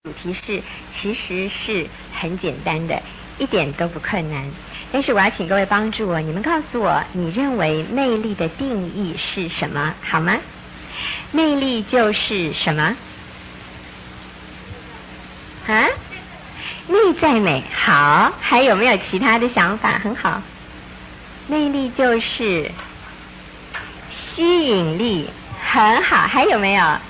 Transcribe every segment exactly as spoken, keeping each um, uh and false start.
主题是其实是很简单的，一点都不困难。但是我要请各位帮助我，你们告诉我，你认为魅力的定义是什么，好吗？魅力就是什么？啊？内在美。好，还有没有其他的想法？很好。魅力就是吸引力，很好。还有没有？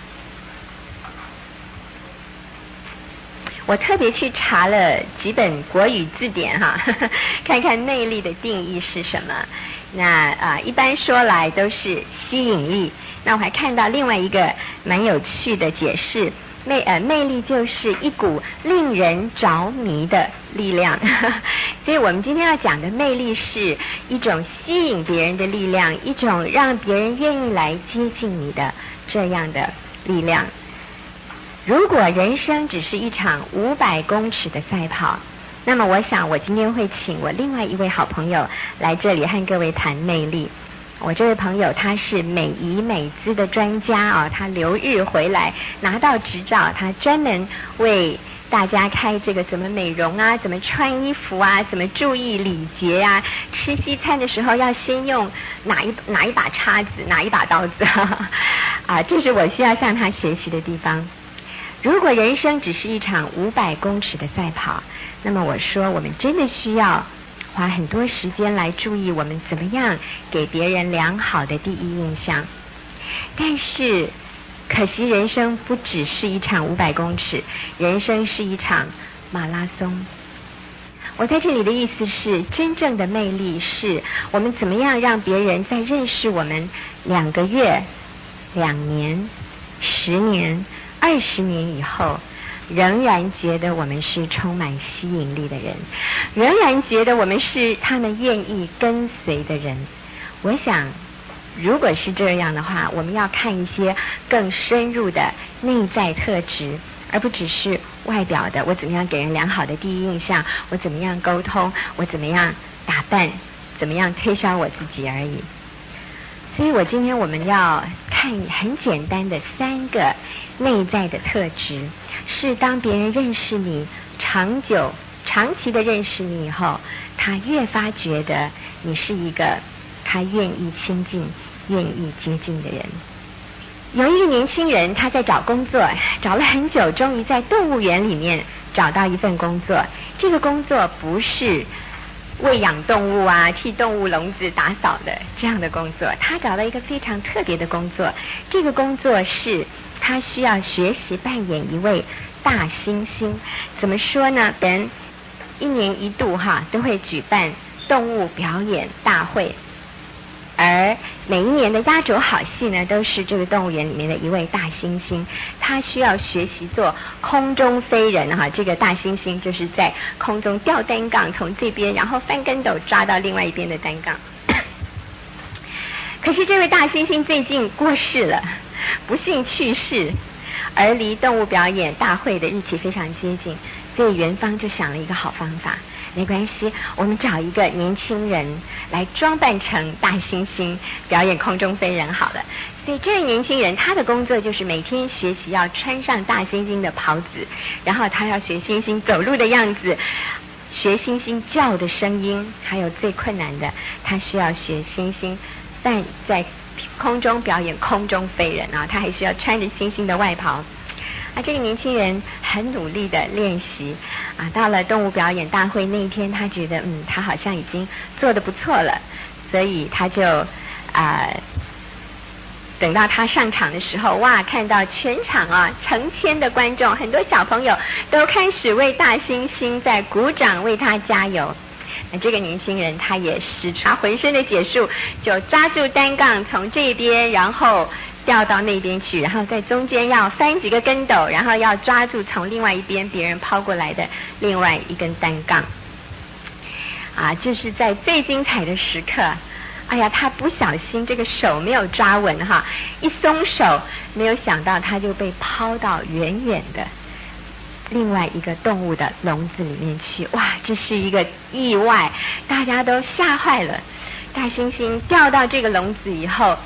我特别去查了几本国语字典哈，呵呵看看魅力的定义是什么。那啊、呃，一般说来都是吸引力。那我还看到另外一个蛮有趣的解释，魅呃魅力就是一股令人着迷的力量。呵呵所以我们今天要讲的魅力是一种吸引别人的力量，一种让别人愿意来接近你的这样的力量。如果人生只是一场五百公尺的赛跑，那么我想我今天会请我另外一位好朋友来这里和各位谈魅力。我这位朋友他是美仪美姿的专家啊，他留日回来拿到执照，他专门为大家开这个怎么美容啊，怎么穿衣服啊，怎么注意礼节啊，吃西餐的时候要先用哪一哪一把叉子，哪一把刀子啊，这是我需要向他学习的地方。如果人生只是一场五百公尺的赛跑，那么我说我们真的需要花很多时间来注意我们怎么样给别人良好的第一印象。但是可惜人生不只是一场五百公尺，人生是一场马拉松。我在这里的意思是，真正的魅力是我们怎么样让别人在认识我们两个月、两年、十年、二十年以后，仍然觉得我们是充满吸引力的人，仍然觉得我们是他们愿意跟随的人。我想如果是这样的话，我们要看一些更深入的内在特质，而不只是外表的，我怎么样给人良好的第一印象，我怎么样沟通，我怎么样打扮，怎么样推销我自己而已。所以我今天我们要看很简单的三个内在的特质，是当别人认识你，长久长期的认识你以后，他越发觉得你是一个他愿意亲近愿意接近的人。有一个年轻人，他在找工作，找了很久，终于在动物园里面找到一份工作。这个工作不是喂养动物啊，替动物笼子打扫的这样的工作，他找到一个非常特别的工作。这个工作是他需要学习扮演一位大猩猩。怎么说呢？人一年一度哈都会举办动物表演大会，而每一年的压轴好戏呢，都是这个动物园里面的一位大猩猩，他需要学习做空中飞人哈。这个大猩猩就是在空中吊单杠，从这边然后翻跟斗抓到另外一边的单杠。可是这位大猩猩最近过世了，不幸去世，而离动物表演大会的日期非常接近，所以园方就想了一个好方法。没关系，我们找一个年轻人来装扮成大猩猩表演空中飞人好了。所以这位年轻人他的工作就是每天学习要穿上大猩猩的袍子，然后他要学猩猩走路的样子，学猩猩叫的声音，还有最困难的，他需要学猩猩但在空中表演空中飞人啊，他还需要穿着猩猩的外袍。啊，这个年轻人很努力的练习啊，到了动物表演大会那一天，他觉得嗯，他好像已经做得不错了，所以他就啊，等到他上场的时候，哇，看到全场啊成千的观众，很多小朋友都开始为大猩猩在鼓掌，为他加油。那这个年轻人他也使出浑身的解数，就抓住单杠从这边，然后掉到那边去，然后在中间要翻几个跟斗，然后要抓住从另外一边别人抛过来的另外一根单杠。啊，就是在最精彩的时刻，哎呀，他不小心这个手没有抓稳哈，一松手，没有想到他就被抛到远远的另外一个动物的笼子里面去。哇，这是一个意外，大家都吓坏了。大猩猩掉到这个笼子以后，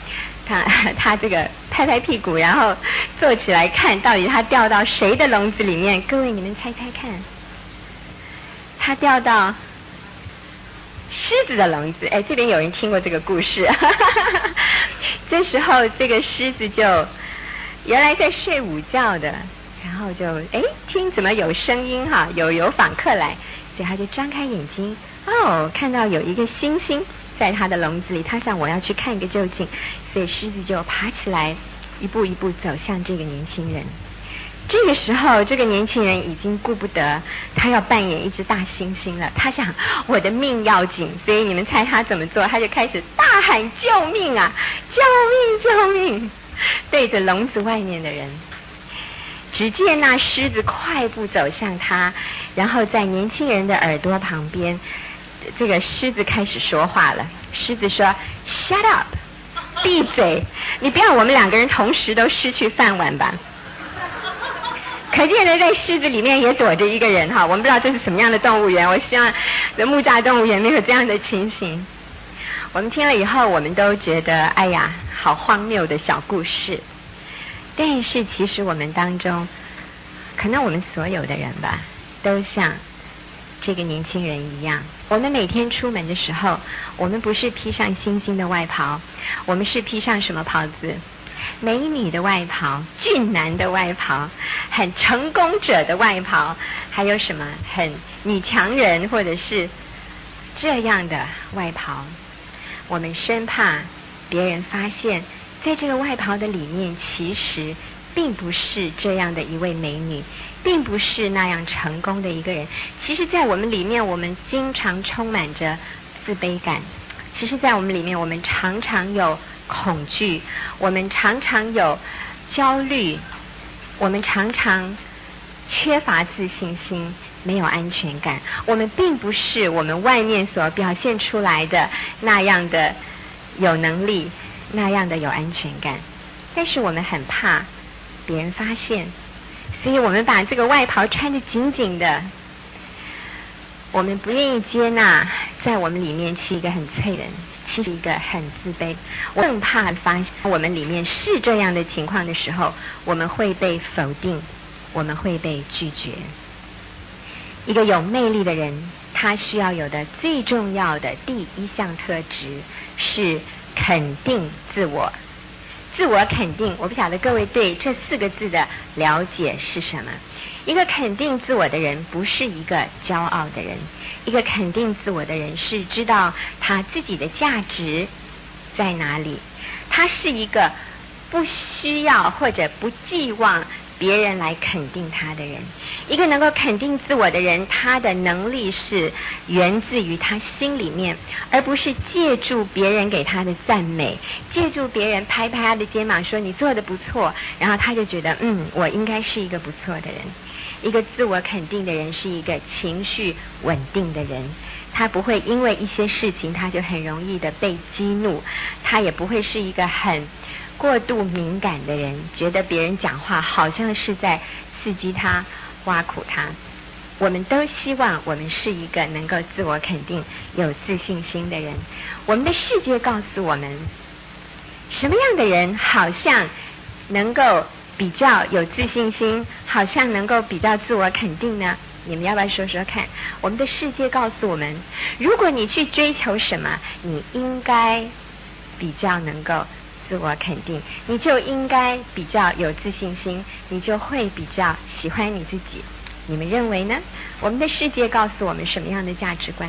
他他这个拍拍屁股，然后坐起来看到底他掉到谁的笼子里面？各位你们猜猜看，他掉到狮子的笼子。哎，这边有人听过这个故事。这时候这个狮子就原来在睡午觉的，然后就哎听怎么有声音哈，有有访客来，所以他就张开眼睛，哦，看到有一个猩猩在他的笼子里，他想我要去看个究竟，所以狮子就爬起来，一步一步走向这个年轻人。这个时候这个年轻人已经顾不得他要扮演一只大猩猩了，他想我的命要紧，所以你们猜他怎么做？他就开始大喊救命啊，救命救命，对着笼子外面的人。只见那狮子快步走向他，然后在年轻人的耳朵旁边，这个狮子开始说话了。狮子说 Shut up， 闭嘴，你不要我们两个人同时都失去饭碗吧。可见的在狮子里面也躲着一个人哈，我们不知道这是什么样的动物园，我希望木栅动物园没有这样的情形。我们听了以后，我们都觉得哎呀好荒谬的小故事，但是其实我们当中可能我们所有的人吧，都像这个年轻人一样，我们每天出门的时候，我们不是披上星星的外袍，我们是披上什么袍子？美女的外袍，俊男的外袍，很成功者的外袍，还有什么很女强人或者是这样的外袍。我们生怕别人发现在这个外袍的里面其实并不是这样的一位美女，并不是那样成功的一个人。其实在我们里面，我们经常充满着自卑感，其实在我们里面，我们常常有恐惧，我们常常有焦虑，我们常常缺乏自信心，没有安全感。我们并不是我们外面所表现出来的那样的有能力，那样的有安全感，但是我们很怕别人发现，所以我们把这个外袍穿得紧紧的，我们不愿意接纳在我们里面是一个很脆人，其实一个很自卑。我更怕发现我们里面是这样的情况的时候，我们会被否定，我们会被拒绝。一个有魅力的人，他需要有的最重要的第一项特质是肯定自我。自我肯定，我不晓得各位对这四个字的了解是什么。一个肯定自我的人不是一个骄傲的人，一个肯定自我的人是知道他自己的价值在哪里，他是一个不需要或者不寄望别人来肯定他的人。一个能够肯定自我的人，他的能力是源自于他心里面，而不是借助别人给他的赞美，借助别人拍拍他的肩膀说你做得不错，然后他就觉得嗯，我应该是一个不错的人。一个自我肯定的人是一个情绪稳定的人，他不会因为一些事情他就很容易的被激怒，他也不会是一个很过度敏感的人，觉得别人讲话好像是在刺激他，挖苦他。我们都希望我们是一个能够自我肯定有自信心的人。我们的世界告诉我们什么样的人好像能够比较有自信心，好像能够比较自我肯定呢？你们要不要说说看？我们的世界告诉我们，如果你去追求什么，你应该比较能够自我肯定，你就应该比较有自信心，你就会比较喜欢你自己。你们认为呢？我们的世界告诉我们什么样的价值观？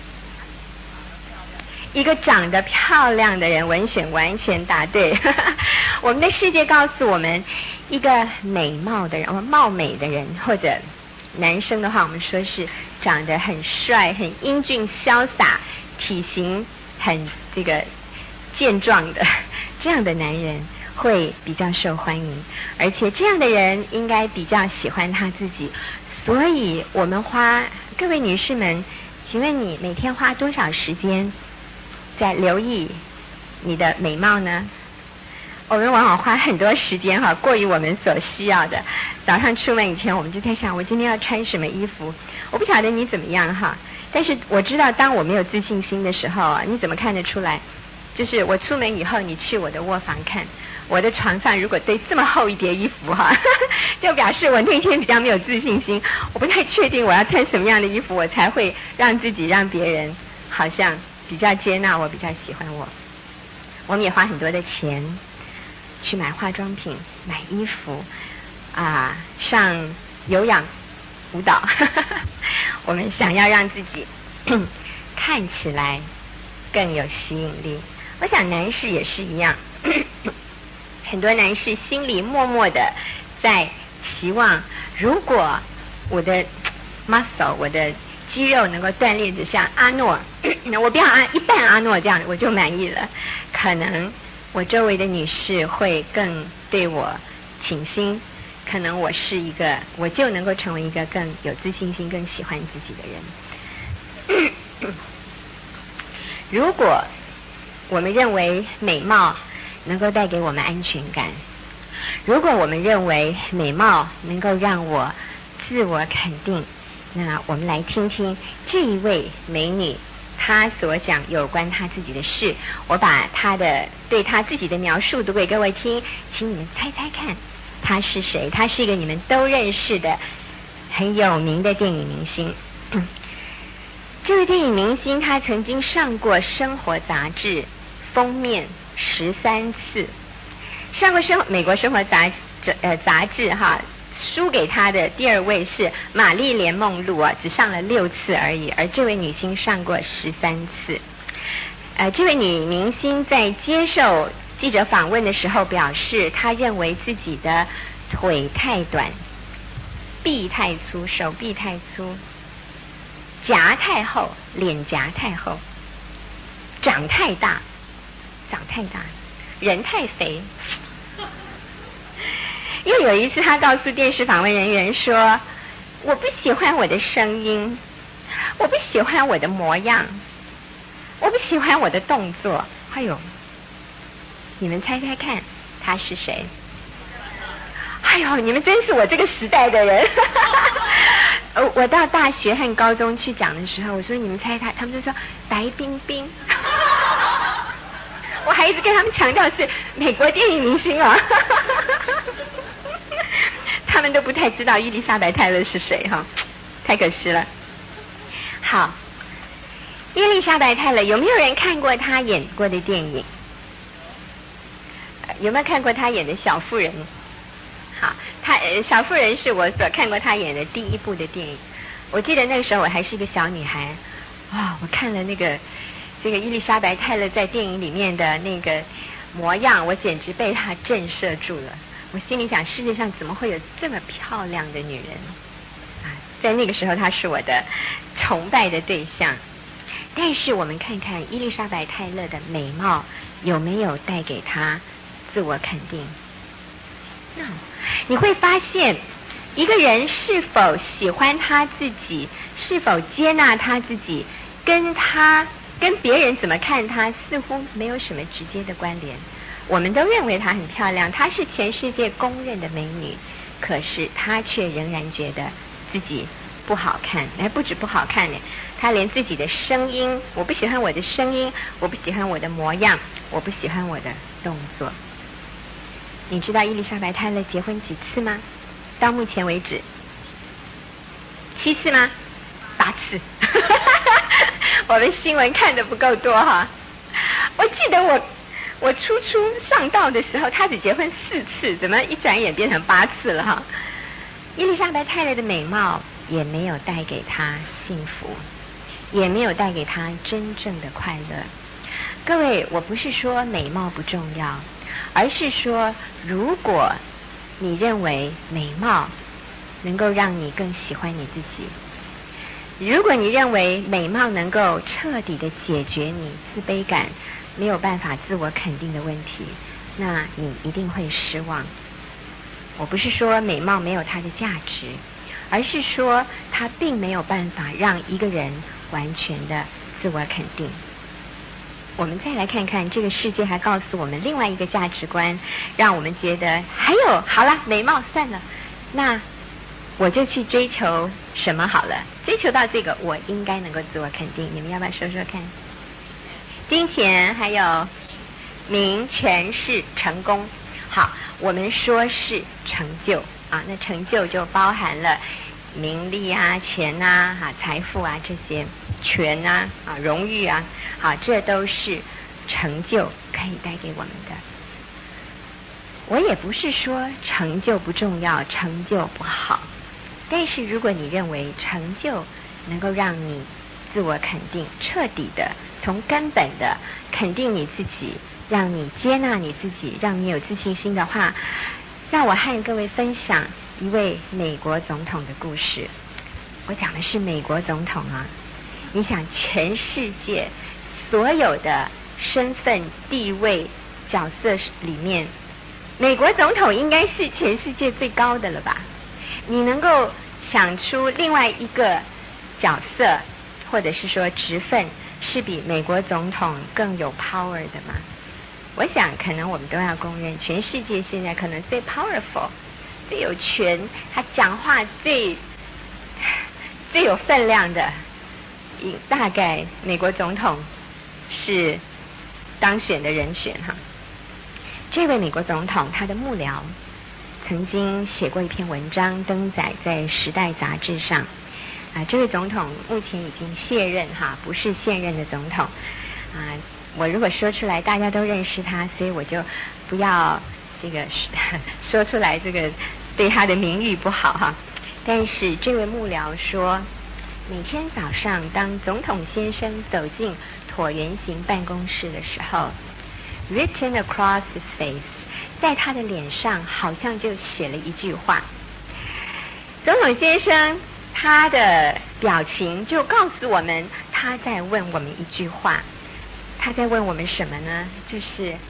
一个长得漂亮的人，文选完全答对。我们的世界告诉我们，一个美貌的人，哦，貌美的人，或者男生的话，我们说是长得很帅、很英俊潇洒，体型很这个健壮的这样的男人会比较受欢迎，而且这样的人应该比较喜欢他自己。所以我们花，各位女士们，请问你每天花多少时间在留意你的美貌呢？我们往往花很多时间哈，过于我们所需要的。早上出门以前，我们就在想，我今天要穿什么衣服？我不晓得你怎么样哈，但是我知道，当我没有自信心的时候啊，你怎么看得出来？ 就是我出门以后，你去我的卧房看，我的床上如果堆这么厚一叠衣服哈，就表示我那天比较没有自信心，我不太确定我要穿什么样的衣服，我才会让自己让别人好像比较接纳我，比较喜欢我。我们也花很多的钱去买化妆品、买衣服啊，上有氧舞蹈我们想要让自己看起来更有吸引力。我想男士也是一样很多男士心里默默的在期望，如果我的 muscle 我的肌肉能够锻炼得像阿诺我不要阿一半阿诺这样我就满意了，可能我周围的女士会更对我倾心，可能我是一个我就能够成为一个更有自信心更喜欢自己的人如果我们认为美貌能够带给我们安全感，如果我们认为美貌能够让我自我肯定，那我们来听听这一位美女她所讲有关她自己的事。我把她的对她自己的描述读给各位听，请你们猜猜看她是谁。她是一个你们都认识的很有名的电影明星这位电影明星她曾经上过生活杂志封面十三次，上过生美国生活杂呃杂志哈，输给她的第二位是玛丽莲梦露啊，只上了六次而已，而这位女星上过十三次。呃，这位女明星在接受记者访问的时候表示，她认为自己的腿太短，臂太粗，手臂太粗，颊太厚，脸颊太厚，长太大，长太大，人太肥。又有一次他告诉电视访问人员说，我不喜欢我的声音，我不喜欢我的模样，我不喜欢我的动作。哎呦，你们猜猜看他是谁？哎呦，你们真是我这个时代的人我到大学和高中去讲的时候，我说你们猜他，他们就说白冰冰我还一直跟他们强调是美国电影明星啊他们都不太知道伊丽莎白泰勒是谁哈，太可惜了。好，伊丽莎白泰勒有没有人看过她演过的电影？有没有看过她演的小妇人？好，她呃小妇人是我所看过她演的第一部的电影。我记得那个时候我还是一个小女孩，哇，我看了那个这个伊丽莎白泰勒在电影里面的那个模样，我简直被她震慑住了。我心里想，世界上怎么会有这么漂亮的女人啊？在那个时候她是我的崇拜的对象。但是我们看看伊丽莎白泰勒的美貌有没有带给她自我肯定？那你会发现一个人是否喜欢他自己，是否接纳他自己，跟他跟别人怎么看他似乎没有什么直接的关联。我们都认为她很漂亮，她是全世界公认的美女，可是她却仍然觉得自己不好看，还不止不好看呢，她连自己的声音，我不喜欢我的声音，我不喜欢我的模样，我不喜欢我的动作。你知道伊丽莎白泰勒结婚几次吗？到目前为止七次吗？八次我们新闻看得不够多哈。我记得我我初初上道的时候，她只结婚四次，怎么一转眼变成八次了哈？伊丽莎白泰勒的美貌也没有带给她幸福，也没有带给她真正的快乐。各位，我不是说美貌不重要，而是说如果你认为美貌能够让你更喜欢你自己，如果你认为美貌能够彻底的解决你自卑感，没有办法自我肯定的问题，那你一定会失望。我不是说美貌没有它的价值，而是说它并没有办法让一个人完全的自我肯定。我们再来看看这个世界还告诉我们另外一个价值观，让我们觉得还有好了，美貌算了，那我就去追求什么好了，追求到这个我应该能够自我肯定。你们要不要说说看？金钱，还有名、权势、成功。好，我们说是成就啊，那成就就包含了名利啊、钱啊、啊财富啊这些，权啊、啊荣誉啊，好，这都是成就可以带给我们的。我也不是说成就不重要，成就不好，但是如果你认为成就能够让你自我肯定，彻底的从根本的肯定你自己，让你接纳你自己，让你有自信心的话，让我和各位分享一位美国总统的故事。我讲的是美国总统啊，你想全世界所有的身份地位角色里面，美国总统应该是全世界最高的了吧？你能够想出另外一个角色或者是说职分是比美国总统更有 power 的吗？我想可能我们都要公认，全世界现在可能最 powerful 最有权，他讲话最最有分量的，大概美国总统是当选的人选哈。这位美国总统他的幕僚曾经写过一篇文章，登载在《时代》杂志上啊。这位总统目前已经卸任哈，不是现任的总统啊。我如果说出来大家都认识他，所以我就不要这个说出来，这个对他的名誉不好哈。但是这位幕僚说，每天早上当总统先生走进椭圆形办公室的时候， written across his face， 在他的脸上好像就写了一句话。总统先生他的表情就告诉我们，他在问我们一句话。他在问我们什么呢？就是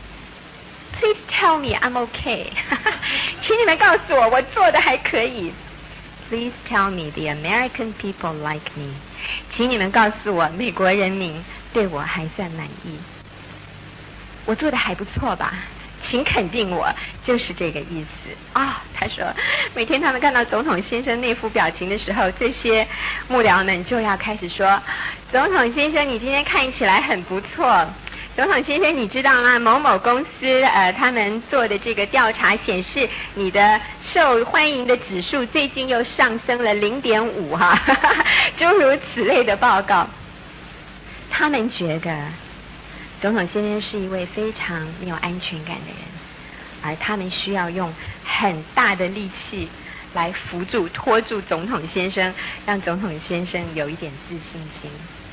Please tell me I'm okay 请你们告诉我我做的还可以。 Please tell me the American people like me 请你们告诉我美国人民对我还算满意，我做的还不错吧，请肯定我，就是这个意思啊、哦。他说每天他们看到总统先生那副表情的时候，这些幕僚们就要开始说，总统先生你今天看起来很不错，总统先生你知道吗，某某公司呃他们做的这个调查显示你的受欢迎的指数最近又上升了 零点五 哈，诸如此类的报告。他们觉得总统先生是一位非常没有安全感的人，而他们需要用很大的力气来扶住拖住总统先生，让总统先生有一点自信心。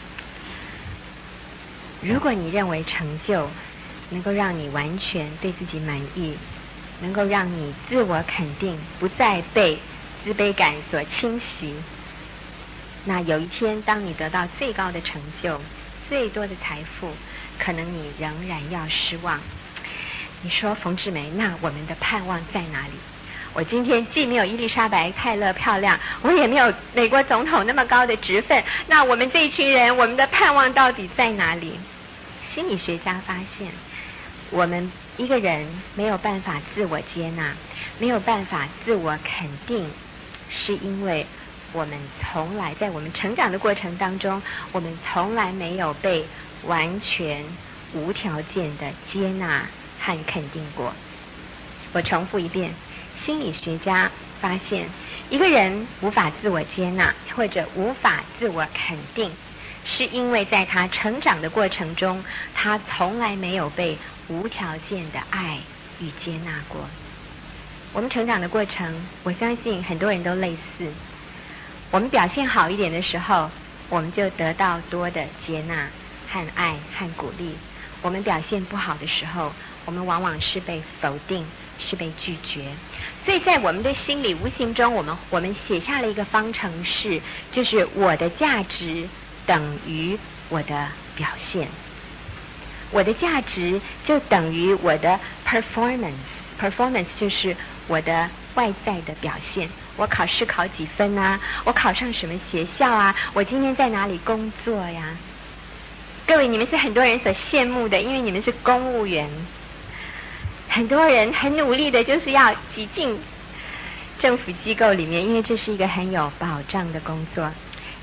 如果你认为成就能够让你完全对自己满意，能够让你自我肯定，不再被自卑感所侵袭，那有一天当你得到最高的成就，最多的财富，可能你仍然要失望。你说冯志梅，那我们的盼望在哪里？我今天既没有伊丽莎白泰勒漂亮，我也没有美国总统那么高的职分，那我们这一群人，我们的盼望到底在哪里？心理学家发现，我们一个人没有办法自我接纳，没有办法自我肯定，是因为我们从来在我们成长的过程当中，我们从来没有被完全无条件的接纳和肯定过。我重复一遍，心理学家发现，一个人无法自我接纳或者无法自我肯定，是因为在他成长的过程中，他从来没有被无条件的爱与接纳过。我们成长的过程，我相信很多人都类似。我们表现好一点的时候，我们就得到多的接纳和爱和鼓励。我们表现不好的时候，我们往往是被否定，是被拒绝。所以在我们的心里，无形中我们我们写下了一个方程式，就是我的价值等于我的表现，我的价值就等于我的 performance performance 就是我的外在的表现。我考试考几分啊，我考上什么学校啊，我今天在哪里工作呀？各位，你们是很多人所羡慕的，因为你们是公务员，很多人很努力的就是要挤进政府机构里面，因为这是一个很有保障的工作。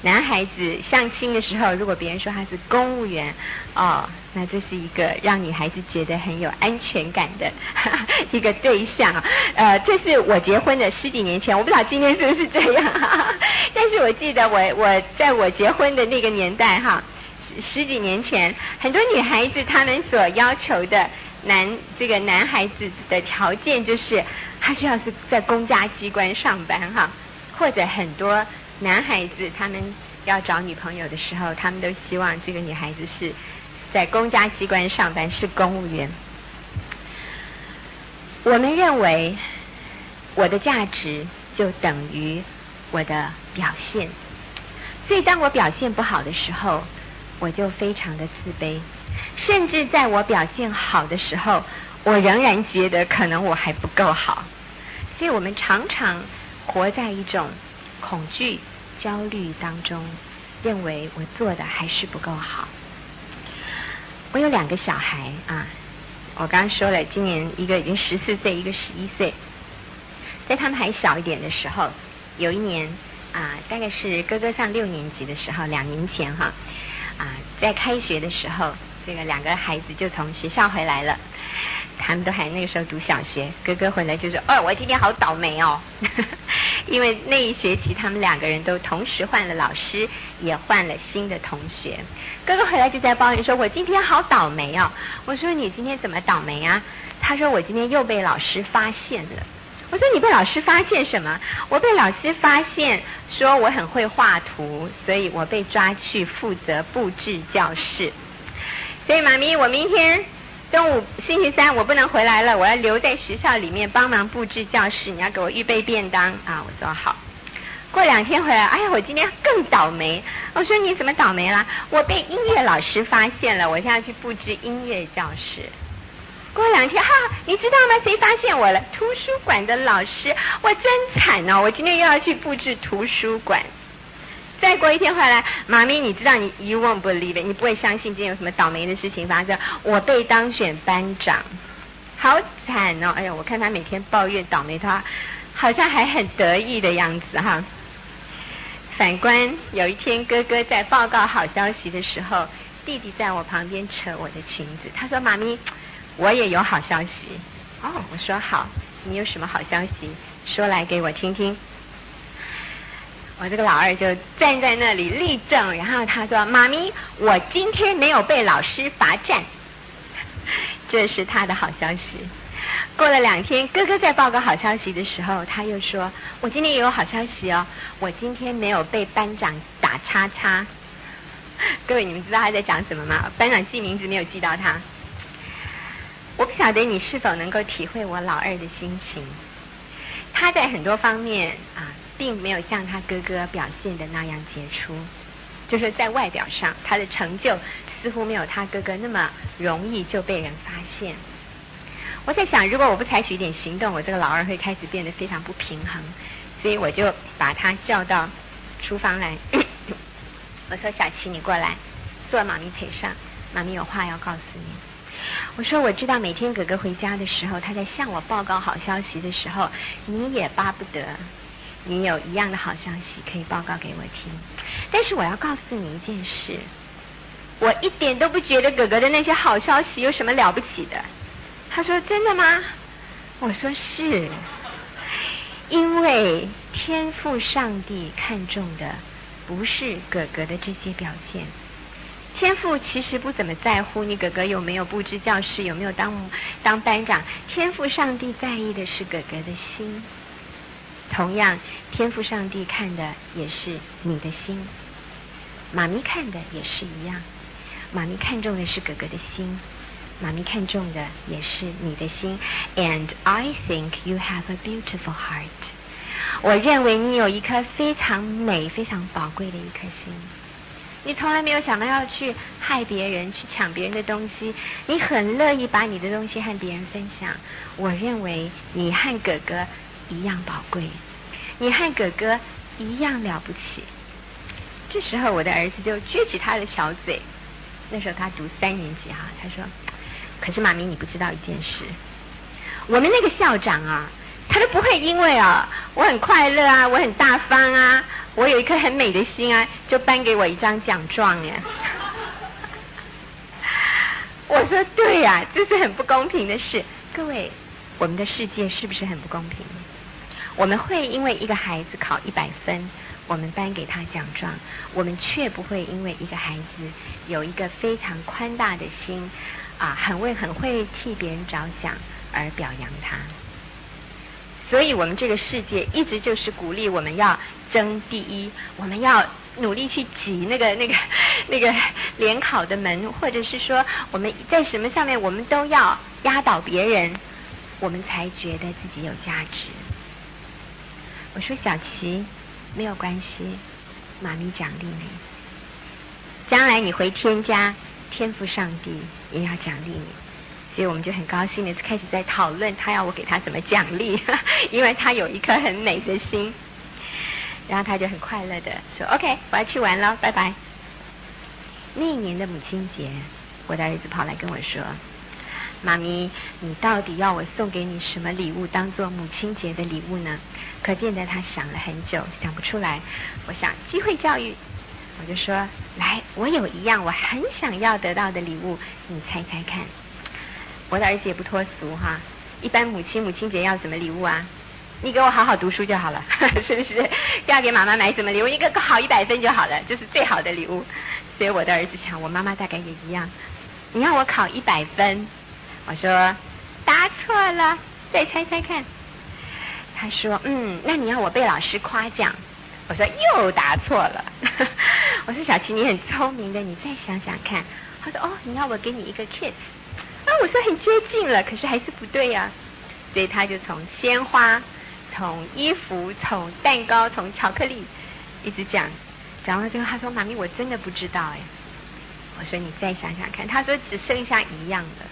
男孩子相亲的时候，如果别人说他是公务员，哦，那这是一个让女孩子觉得很有安全感的一个对象。呃，这是我结婚的十几年前，我不知道今天是不是这样，但是我记得我我在我结婚的那个年代哈，十十几年前，很多女孩子她们所要求的男这个男孩子的条件就是他需要是在公家机关上班哈，或者很多男孩子他们要找女朋友的时候，他们都希望这个女孩子是在公家机关上班，是公务员。我们认为我的价值就等于我的表现，所以当我表现不好的时候，我就非常的自卑，甚至在我表现好的时候，我仍然觉得可能我还不够好。所以我们常常活在一种恐惧焦虑当中，认为我做的还是不够好。我有两个小孩啊，我刚刚说了，今年一个已经十四岁，一个十一岁。在他们还小一点的时候，有一年啊，大概是哥哥上六年级的时候，两年前哈啊，在开学的时候，这个两个孩子就从学校回来了。他们都还那个时候读小学，哥哥回来就说：“哦，我今天好倒霉哦。”因为那一学期他们两个人都同时换了老师，也换了新的同学。哥哥回来就在抱怨说：“我今天好倒霉哦。”我说：“你今天怎么倒霉啊？”他说：“我今天又被老师发现了。”我说：“你被老师发现什么？”我被老师发现说我很会画图，所以我被抓去负责布置教室。所以妈咪，我明天中午星期三我不能回来了，我要留在学校里面帮忙布置教室，你要给我预备便当啊！我说好。过两天回来，哎呀，我今天更倒霉。我说你怎么倒霉啦？我被音乐老师发现了，我现在要去布置音乐教室。过两天，哈，你知道吗？谁发现我了？图书馆的老师，我真惨哦！我今天又要去布置图书馆。再过一天回来，妈咪，你知道你 you won't believe it， 你不会相信今天有什么倒霉的事情发生。我被当选班长，好惨哦！哎呀，我看他每天抱怨倒霉，他好像还很得意的样子哈。反观有一天哥哥在报告好消息的时候，弟弟在我旁边扯我的裙子，他说：“妈咪，我也有好消息。”哦，我说好，你有什么好消息？说来给我听听。我这个老二就站在那里立正，然后他说：“妈咪，我今天没有被老师罚站。”这是他的好消息。过了两天，哥哥在报告好消息的时候，他又说：“我今天也有好消息哦，我今天没有被班长打叉叉。”各位，你们知道他在讲什么吗？班长记名字没有记到他。我不晓得你是否能够体会我老二的心情。他在很多方面啊，并没有像他哥哥表现的那样杰出，就是在外表上，他的成就似乎没有他哥哥那么容易就被人发现。我在想，如果我不采取一点行动，我这个老二会开始变得非常不平衡，所以我就把他叫到厨房来。我说：“小琪，你过来，坐妈咪腿上，妈咪有话要告诉你。”我说：“我知道每天哥哥回家的时候，他在向我报告好消息的时候，你也巴不得你有一样的好消息可以报告给我听。但是我要告诉你一件事，我一点都不觉得哥哥的那些好消息有什么了不起的。”他说：“真的吗？”我说：“是，因为天父上帝看重的不是哥哥的这些表现。天父其实不怎么在乎你哥哥有没有布置教室，有没有当当班长。天父上帝在意的是哥哥的心。同样，天父上帝看的也是你的心。妈咪看的也是一样，妈咪看重的是哥哥的心，妈咪看重的也是你的心。 And I think you have a beautiful heart。 我认为你有一颗非常美非常宝贵的一颗心。你从来没有想到要去害别人，去抢别人的东西，你很乐意把你的东西和别人分享。我认为你和哥哥一样宝贵，你和哥哥一样了不起。这时候我的儿子就撅起他的小嘴，那时候他读三年级哈，他说：“可是妈咪，你不知道一件事，我们那个校长啊，他都不会因为啊我很快乐啊，我很大方啊， 我有一颗很美的心啊，就颁给我一张奖状耶。我说对呀、啊，这是很不公平的事。各位，我们的世界是不是很不公平？我们会因为一个孩子考一百分，我们颁给他奖状，我们却不会因为一个孩子有一个非常宽大的心，啊，很会很会替别人着想而表扬他。所以我们这个世界一直就是鼓励我们要争第一，我们要努力去挤那个那个那个联考的门，或者是说我们在什么上面我们都要压倒别人，我们才觉得自己有价值。我说小琪，没有关系，妈咪奖励你，将来你回天家，天父上帝也要奖励你。所以我们就很高兴的开始在讨论他要我给他怎么奖励，因为他有一颗很美的心。然后他就很快乐的说 OK 我要去玩了，拜拜。那一年的母亲节，我的儿子跑来跟我说，妈咪，你到底要我送给你什么礼物当做母亲节的礼物呢？可见的他想了很久，想不出来。我想机会教育，我就说来，我有一样我很想要得到的礼物，你猜猜看。我的儿子也不脱俗哈，一般母亲母亲节要什么礼物啊？你给我好好读书就好了，是不是？要给妈妈买什么礼物？一个考一百分就好了，这是最好的礼物。所以我的儿子想，我妈妈大概也一样。你要我考一百分，我说答错了，再猜猜看。他说嗯，那你要我被老师夸奖，我说又答错了。我说小琪，你很聪明的，你再想想看。他说哦，你要我给你一个 kiss。啊，我说很接近了，可是还是不对呀、啊。所以他就从鲜花，从衣服，从蛋糕，从巧克力，一直讲，讲到最后他说妈咪我真的不知道哎。我说你再想想看，他说只剩下一样的。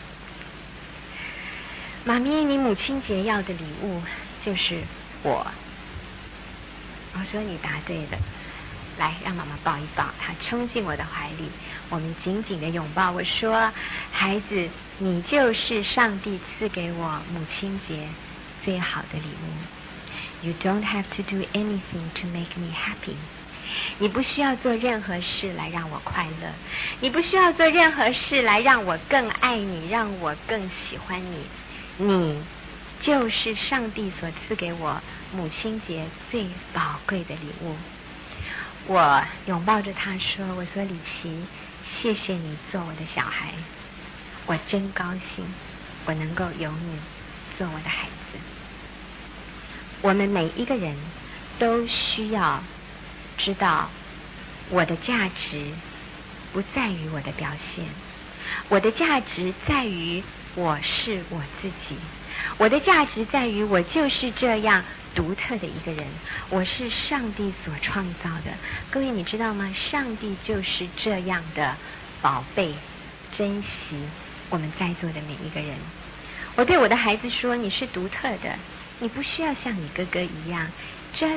妈咪，你母亲节要的礼物就是我。我说你答对了，来让妈妈抱一抱。他冲进我的怀里，我们紧紧的拥抱。我说孩子，你就是上帝赐给我母亲节最好的礼物。 You don't have to do anything to make me happy。 你不需要做任何事来让我快乐，你不需要做任何事来让我更爱你，让我更喜欢你。你就是上帝所赐给我母亲节最宝贵的礼物。我拥抱着他说，我说李琦，谢谢你做我的小孩，我真高兴我能够有你做我的孩子。我们每一个人都需要知道，我的价值不在于我的表现，我的价值在于我是我自己，我的价值在于我就是这样独特的一个人，我是上帝所创造的。各位你知道吗？上帝就是这样的宝贝，珍惜我们在座的每一个人。我对我的孩子说，你是独特的，你不需要像你哥哥一样 just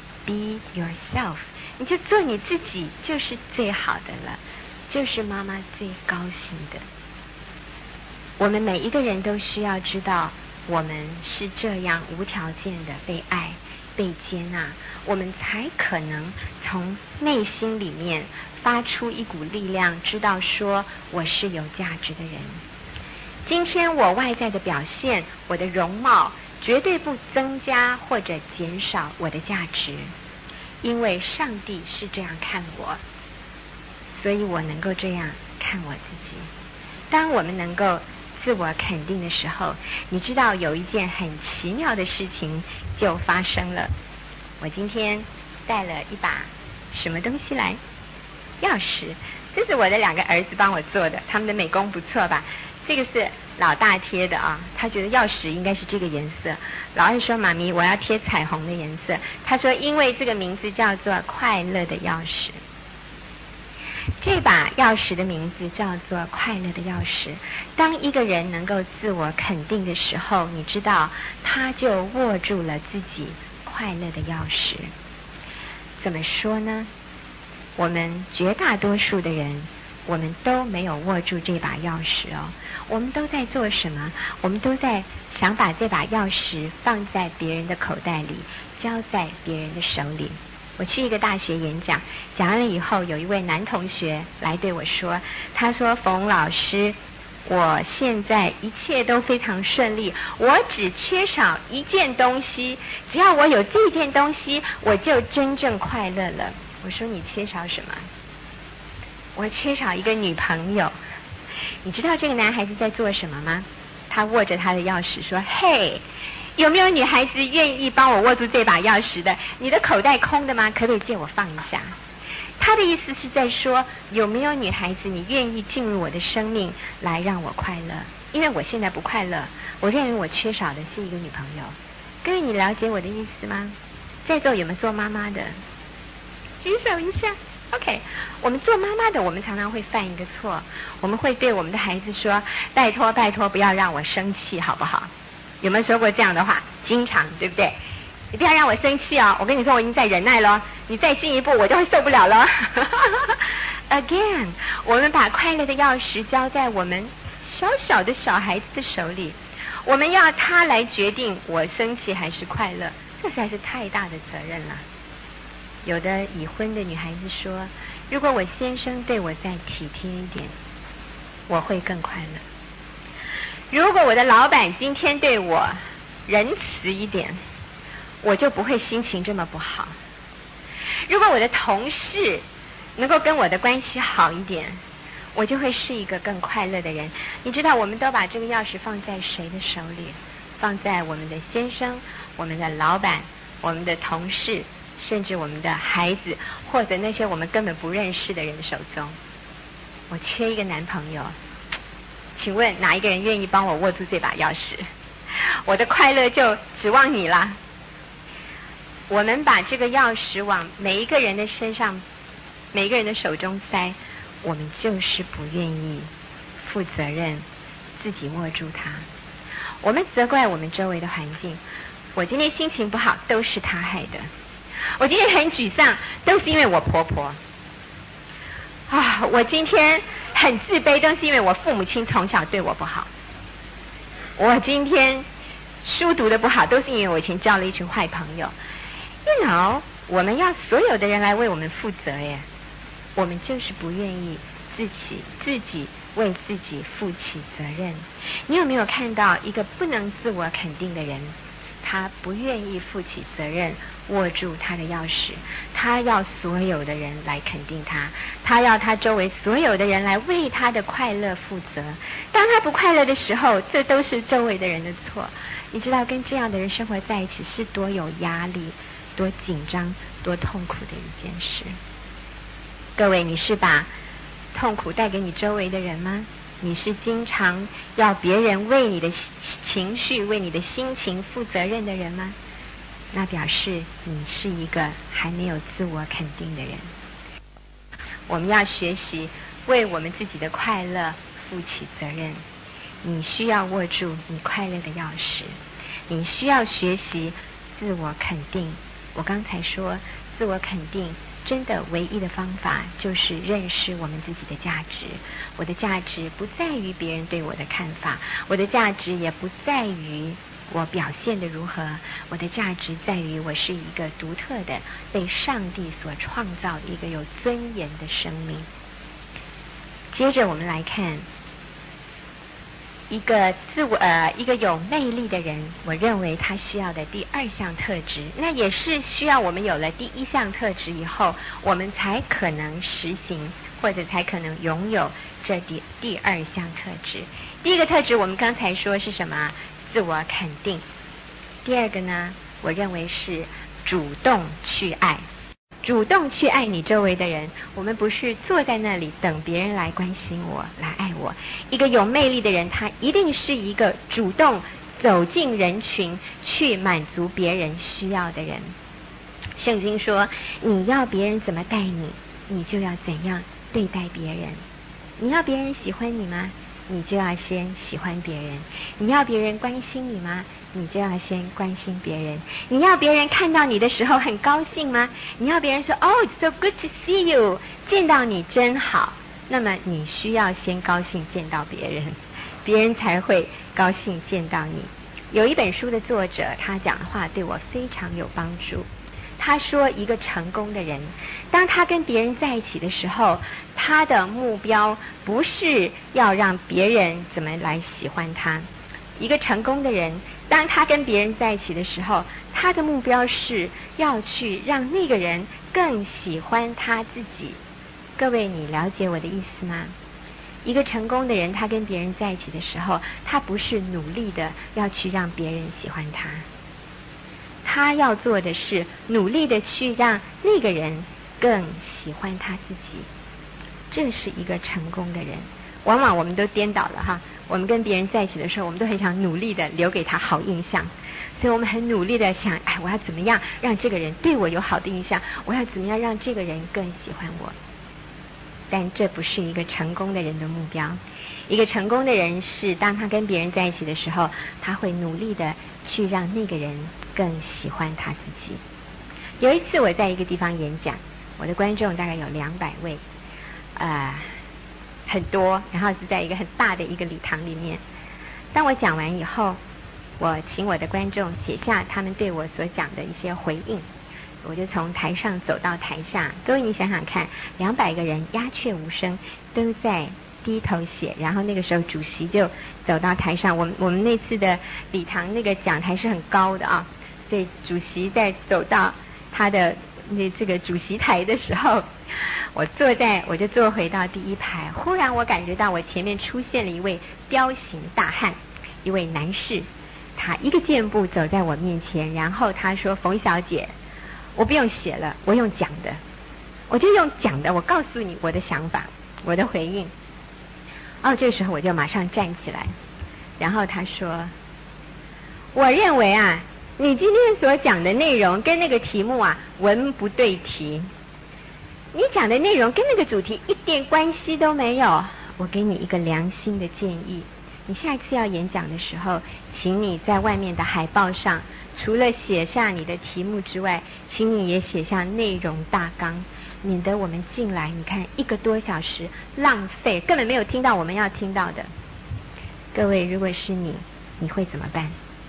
be yourself， 你就做你自己就是最好的了，就是妈妈最高兴的。我们每一个人都需要知道，我们是这样无条件的被爱被接纳，我们才可能从内心里面发出一股力量，知道说我是有价值的人。今天我外在的表现，我的容貌绝对不增加或者减少我的价值，因为上帝是这样看我，所以我能够这样看我自己。当我们能够自我肯定的时候，你知道有一件很奇妙的事情就发生了。我今天带了一把什么东西来？钥匙。这是我的两个儿子帮我做的，他们的美工不错吧？这个是老大贴的啊，他觉得钥匙应该是这个颜色。老二说妈咪我要贴彩虹的颜色，他说因为这个名字叫做快乐的钥匙。这把钥匙的名字叫做快乐的钥匙。当一个人能够自我肯定的时候，你知道他就握住了自己快乐的钥匙。怎么说呢？我们绝大多数的人，我们都没有握住这把钥匙哦。我们都在做什么？我们都在想把这把钥匙放在别人的口袋里，交在别人的手里。 我去一个大学演讲，讲完了以后，有一位男同学来对我说，他说：“冯老师，我现在一切都非常顺利，我只缺少一件东西，只要我有这件东西，我就真正快乐了。”我说：“你缺少什么？”我缺少一个女朋友。你知道这个男孩子在做什么吗？他握着他的钥匙说：“嘿，有没有女孩子愿意帮我握住这把钥匙的？你的口袋空的吗？可不可以借我放一下？”他的意思是在说，有没有女孩子你愿意进入我的生命来让我快乐？因为我现在不快乐，我认为我缺少的是一个女朋友。各位，你了解我的意思吗？在座有没有做妈妈的？举手一下。OK， 我们做妈妈的，我们常常会犯一个错，我们会对我们的孩子说：“拜托拜托，不要让我生气，好不好？”有没有说过这样的话？经常，对不对？你不要让我生气哦！我跟你说，我已经在忍耐了，你再进一步，我就会受不了了。Again， 我们把快乐的钥匙交在我们小小的小孩子的手里，我们要他来决定我生气还是快乐，这实在是太大的责任了。有的已婚的女孩子说：“如果我先生对我再体贴一点，我会更快乐。如果我的老板今天对我仁慈一点，我就不会心情这么不好。如果我的同事能够跟我的关系好一点，我就会是一个更快乐的人。”你知道，我们都把这个钥匙放在谁的手里？放在我们的先生、我们的老板、我们的同事，甚至我们的孩子，或者那些我们根本不认识的人手中。我缺一个男朋友，请问哪一个人愿意帮我握住这把钥匙？我的快乐就指望你啦。我们把这个钥匙往每一个人的身上、每一个人的手中塞，我们就是不愿意负责任，自己握住它。我们责怪我们周围的环境，我今天心情不好，都是他害的。我今天很沮丧，都是因为我婆婆。啊，我今天很自卑，都是因为我父母亲从小对我不好。我今天书读得不好，都是因为我以前交了一群坏朋友。You know， 我们要所有的人来为我们负责耶，我们就是不愿意自己自己为自己负起责任。你有没有看到一个不能自我肯定的人？他不愿意负起责任，握住他的钥匙，他要所有的人来肯定他，他要他周围所有的人来为他的快乐负责。当他不快乐的时候，这都是周围的人的错。你知道跟这样的人生活在一起是多有压力、多紧张、多痛苦的一件事。各位，你是把痛苦带给你周围的人吗？你是经常要别人为你的情绪、为你的心情负责任的人吗？那表示你是一个还没有自我肯定的人。我们要学习为我们自己的快乐负起责任。你需要握住你快乐的钥匙，你需要学习自我肯定。我刚才说，自我肯定真的唯一的方法就是认识我们自己的价值。我的价值不在于别人对我的看法，我的价值也不在于我表现得如何，我的价值在于我是一个独特的被上帝所创造一个有尊严的生命。接着我们来看一个自我呃一个有魅力的人，我认为他需要的第二项特质，那也是需要我们有了第一项特质以后，我们才可能实行或者才可能拥有这第第二项特质。第一个特质我们刚才说是什么？自我肯定。第二个呢，我认为是主动去爱。主动去爱你周围的人，我们不是坐在那里等别人来关心我，来爱我。一个有魅力的人，他一定是一个主动走进人群去满足别人需要的人。圣经说，你要别人怎么待你，你就要怎样对待别人。你要别人喜欢你吗？你就要先喜欢别人。你要别人关心你吗？你就要先关心别人。你要别人看到你的时候很高兴吗？你要别人说 Oh, it's so good to see you， 见到你真好。那么你需要先高兴见到别人，别人才会高兴见到你。有一本书的作者，他讲的话对我非常有帮助。 他说一个成功的人，当他跟别人在一起的时候，他的目标不是要让别人怎么来喜欢他。一个成功的人，当他跟别人在一起的时候，他的目标是要去让那个人更喜欢他自己。各位，你了解我的意思吗？一个成功的人，他跟别人在一起的时候，他不是努力的要去让别人喜欢他，他要做的是努力的去让那个人更喜欢他自己。这是一个成功的人。往往我们都颠倒了哈，我们跟别人在一起的时候，我们都很想努力的留给他好印象，所以我们很努力的想，哎，我要怎么样让这个人对我有好的印象，我要怎么样让这个人更喜欢我。但这不是一个成功的人的目标。一个成功的人是当他跟别人在一起的时候，他会努力的去让那个人更喜欢他自己。有一次我在一个地方演讲，我的观众大概有两百位，呃，很多，然后是在一个很大的一个礼堂里面。当我讲完以后，我请我的观众写下他们对我所讲的一些回应。我就从台上走到台下，各位你想想看，两百个人鸦雀无声，都在低头写。然后那个时候主席就走到台上，我们我们那次的礼堂那个讲台是很高的啊，所以主席在走到他的那这个主席台的时候，我坐在我就坐回到第一排。忽然我感觉到我前面出现了一位彪形大汉，一位男士，他一个箭步走在我面前，然后他说：“冯小姐，我不用写了，我用讲的，我就用讲的，我告诉你我的想法，我的回应。”哦，这个时候我就马上站起来，然后他说：“我认为啊，你今天所讲的内容跟那个题目啊文不对题，你讲的内容跟那个主题一点关系都没有。我给你一个良心的建议，你下一次要演讲的时候，请你在外面的海报上，除了写下你的题目之外，请你也写下内容大纲，免得我们进来你看一个多小时浪费，根本没有听到我们要听到的。各位，如果是你，你会怎么办？”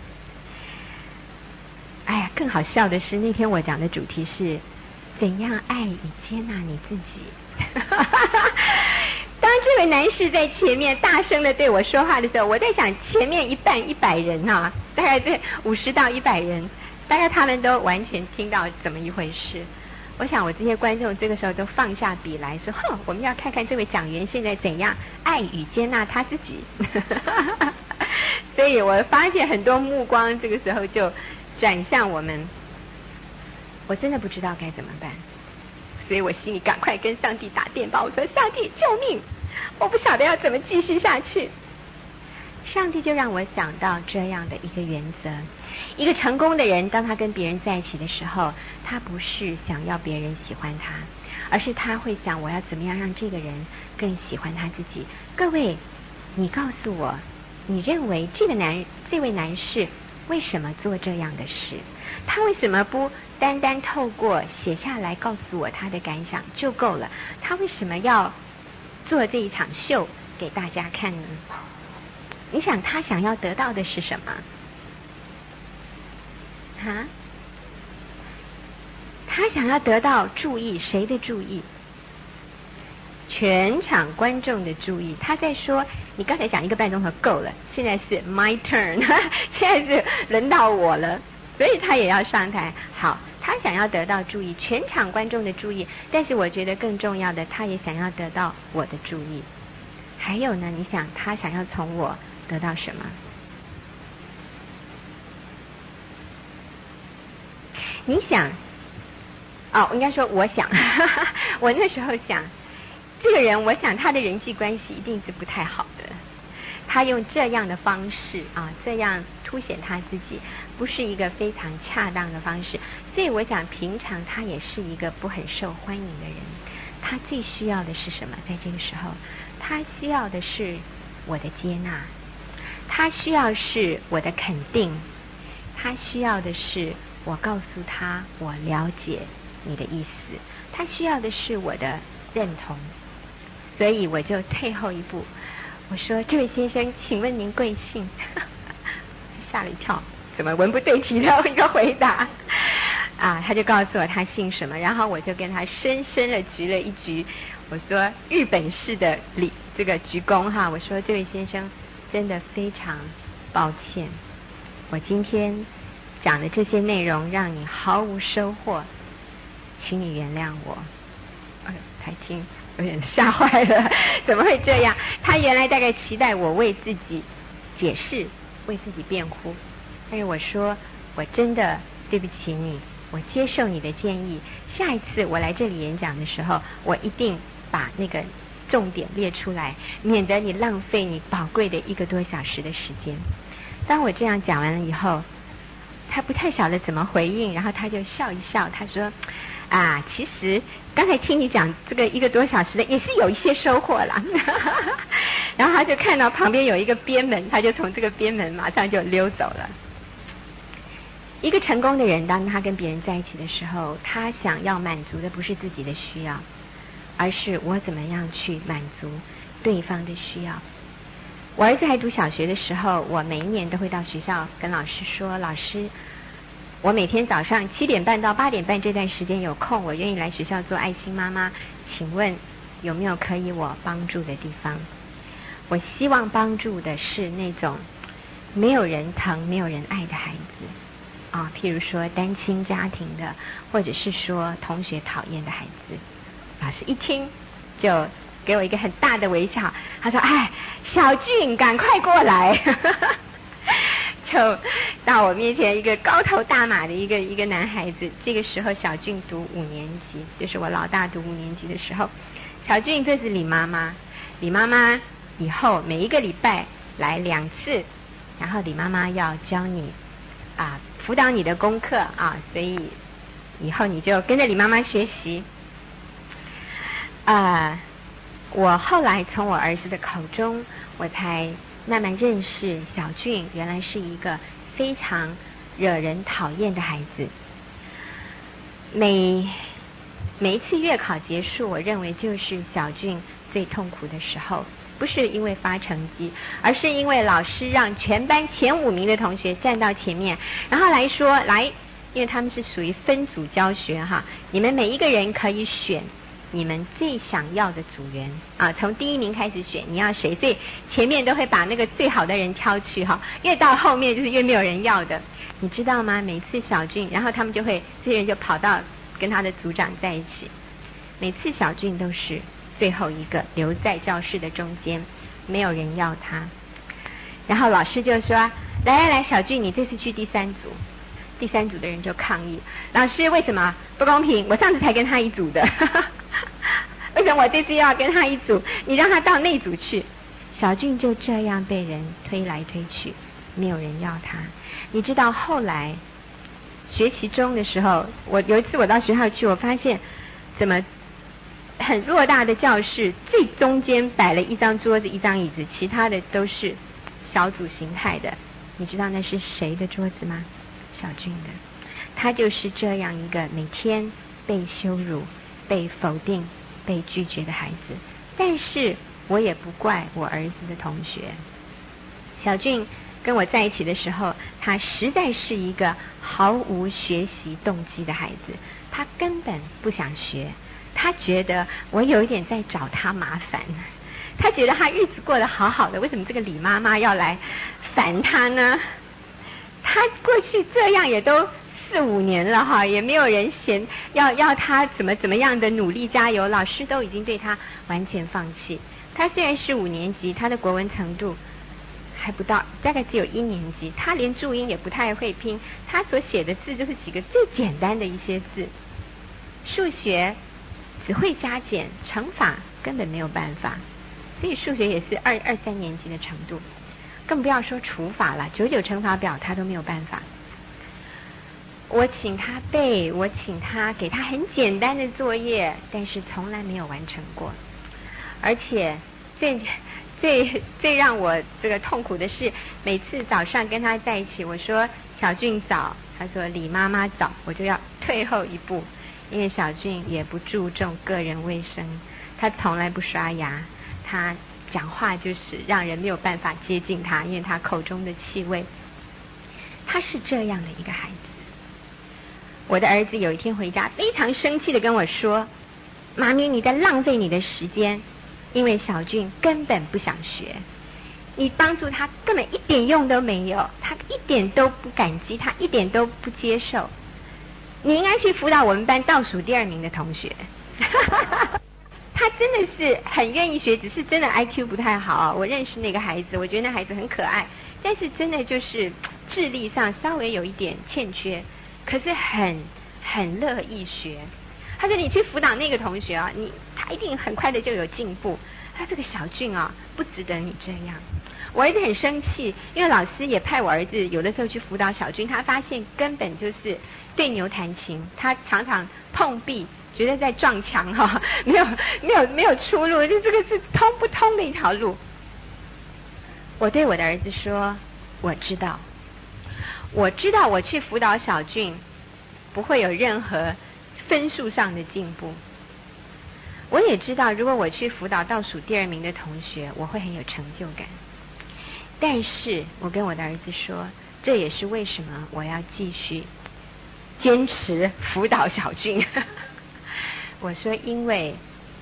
哎呀，更好笑的是，那天我讲的主题是怎样爱与接纳你自己。当这位男士在前面大声的对我说话的时候，我在想前面一半一百人啊，大概对五十到一百人，大概他们都完全听到怎么一回事。我想我这些观众这个时候都放下笔来说，哼，我们要看看这位讲员现在怎样爱与接纳他自己。所以我发现很多目光这个时候就转向我们，我真的不知道该怎么办，所以我心里赶快跟上帝打电报，我说：“上帝救命，我不晓得要怎么继续下去。”上帝就让我想到这样的一个原则：一个成功的人，当他跟别人在一起的时候，他不是想要别人喜欢他，而是他会想我要怎么样让这个人更喜欢他自己。各位，你告诉我，你认为这个男这位男士为什么做这样的事？他为什么不单单透过写下来告诉我他的感想就够了？他为什么要做这一场秀给大家看呢？你想他想要得到的是什么？哈？他想要得到注意，谁的注意？全场观众的注意。他在说，你刚才讲一个半钟头够了，现在是 my turn， 现在是轮到我了，所以他也要上台。好，他想要得到注意，全场观众的注意，但是我觉得更重要的，他也想要得到我的注意。还有呢，你想他想要从我得到什么？你想，哦，应该说我想，我那时候想，这个人，我想他的人际关系一定是不太好的。他用这样的方式啊，这样凸显他自己，不是一个非常恰当的方式。所以我想，平常他也是一个不很受欢迎的人。他最需要的是什么？在这个时候，他需要的是我的接纳，他需要是我的肯定，他需要的是我告诉他我了解你的意思，他需要的是我的认同。所以我就退后一步，我说：“这位先生，请问您贵姓？”吓了一跳，怎么文不对题的一个回答啊，他就告诉我他姓什么，然后我就跟他深深的鞠了一鞠，我说日本式的礼这个鞠躬哈，我说这位先生真的非常抱歉，我今天讲的这些内容让你毫无收获，请你原谅我。哎呦，他已经有点吓坏了，怎么会这样？他原来大概期待我为自己解释，为自己辩护，但是我说我真的对不起你，我接受你的建议，下一次我来这里演讲的时候，我一定把那个重点列出来，免得你浪费你宝贵的一个多小时的时间。当我这样讲完了以后，他不太晓得怎么回应，然后他就笑一笑，他说啊，其实刚才听你讲这个一个多小时的也是有一些收获啦。然后他就看到旁边有一个边门，他就从这个边门马上就溜走了。一个成功的人，当他跟别人在一起的时候，他想要满足的不是自己的需要，而是我怎么样去满足对方的需要。我儿子还读小学的时候，我每一年都会到学校跟老师说，老师，我每天早上七点半到八点半这段时间有空，我愿意来学校做爱心妈妈，请问有没有可以我帮助的地方？我希望帮助的是那种没有人疼没有人爱的孩子啊，譬如说单亲家庭的，或者是说同学讨厌的孩子。老师一听就给我一个很大的微笑，他说，哎，小俊赶快过来。就到我面前一个高头大马的一个一个男孩子，这个时候小俊读五年级，就是我老大读五年级的时候。小俊，这是李妈妈，李妈妈以后每一个礼拜来两次，然后李妈妈要教你啊辅导你的功课啊，所以以后你就跟着李妈妈学习。啊，我后来从我儿子的口中，我才慢慢认识小俊原来是一个非常惹人讨厌的孩子。每每一次月考结束，我认为就是小俊最痛苦的时候，不是因为发成绩，而是因为老师让全班前五名的同学站到前面，然后来说，来，因为他们是属于分组教学哈，你们每一个人可以选你们最想要的组员啊，从第一名开始选，你要谁？所以前面都会把那个最好的人挑去哈，越到后面就是越没有人要的，你知道吗？每次小俊，然后他们就会这些人就跑到跟他的组长在一起，每次小俊都是最后一个留在教室的中间，没有人要他。然后老师就说，来来来，小俊，你这次去第三组。第三组的人就抗议，老师，为什么不公平？我上次才跟他一组的。为什么我这次又要跟他一组？你让他到那组去。小俊就这样被人推来推去，没有人要他。你知道后来学期中的时候，我有一次我到学校去，我发现怎么很偌大的教室最中间摆了一张桌子一张椅子，其他的都是小组形态的。你知道那是谁的桌子吗？小俊的。他就是这样一个每天被羞辱被否定被拒绝的孩子。但是我也不怪我儿子的同学。小俊跟我在一起的时候，他实在是一个毫无学习动机的孩子，他根本不想学，他觉得我有一点在找他麻烦，他觉得他日子过得好好的，为什么这个李妈妈要来烦他呢？他过去这样也都四五年了哈，也没有人嫌要要他怎么怎么样的努力加油，老师都已经对他完全放弃。他虽然是五年级，他的国文程度还不到，大概只有一年级，他连注音也不太会拼，他所写的字就是几个最简单的一些字，数学只会加减，乘法根本没有办法，所以数学也是二二三年级的程度，更不要说除法了，九九乘法表他都没有办法。我请他背，我请他给他很简单的作业，但是从来没有完成过。而且最最最让我这个痛苦的是，每次早上跟他在一起，我说小俊早，他说李妈妈早，我就要退后一步，因为小俊也不注重个人卫生，他从来不刷牙，他讲话就是让人没有办法接近他，因为他口中的气味。他是这样的一个孩子。 我的儿子有一天回家，非常生气的跟我说：“妈咪，你在浪费你的时间，因为小俊根本不想学，你帮助他根本一点用都没有，他一点都不感激，他一点都不接受。你应该去辅导我们班倒数第二名的同学。”他真的是很愿意学，只是真的 I Q 不太好。我认识那个孩子，我觉得那孩子很可爱，但是真的就是智力上稍微有一点欠缺，可是很很乐意学。他说你去辅导那个同学啊，你他一定很快的就有进步。他这个小俊啊，不值得你这样。我儿子很生气，因为老师也派我儿子有的时候去辅导小俊，他发现根本就是对牛弹琴，他常常碰壁，觉得在撞墙哈、哦，没有没有没有出路，就这个是通不通的一条路。我对我的儿子说，我知道，我知道我去辅导小俊不会有任何分数上的进步。我也知道，如果我去辅导倒数第二名的同学，我会很有成就感。但是我跟我的儿子说，这也是为什么我要继续坚持辅导小俊。我说，因为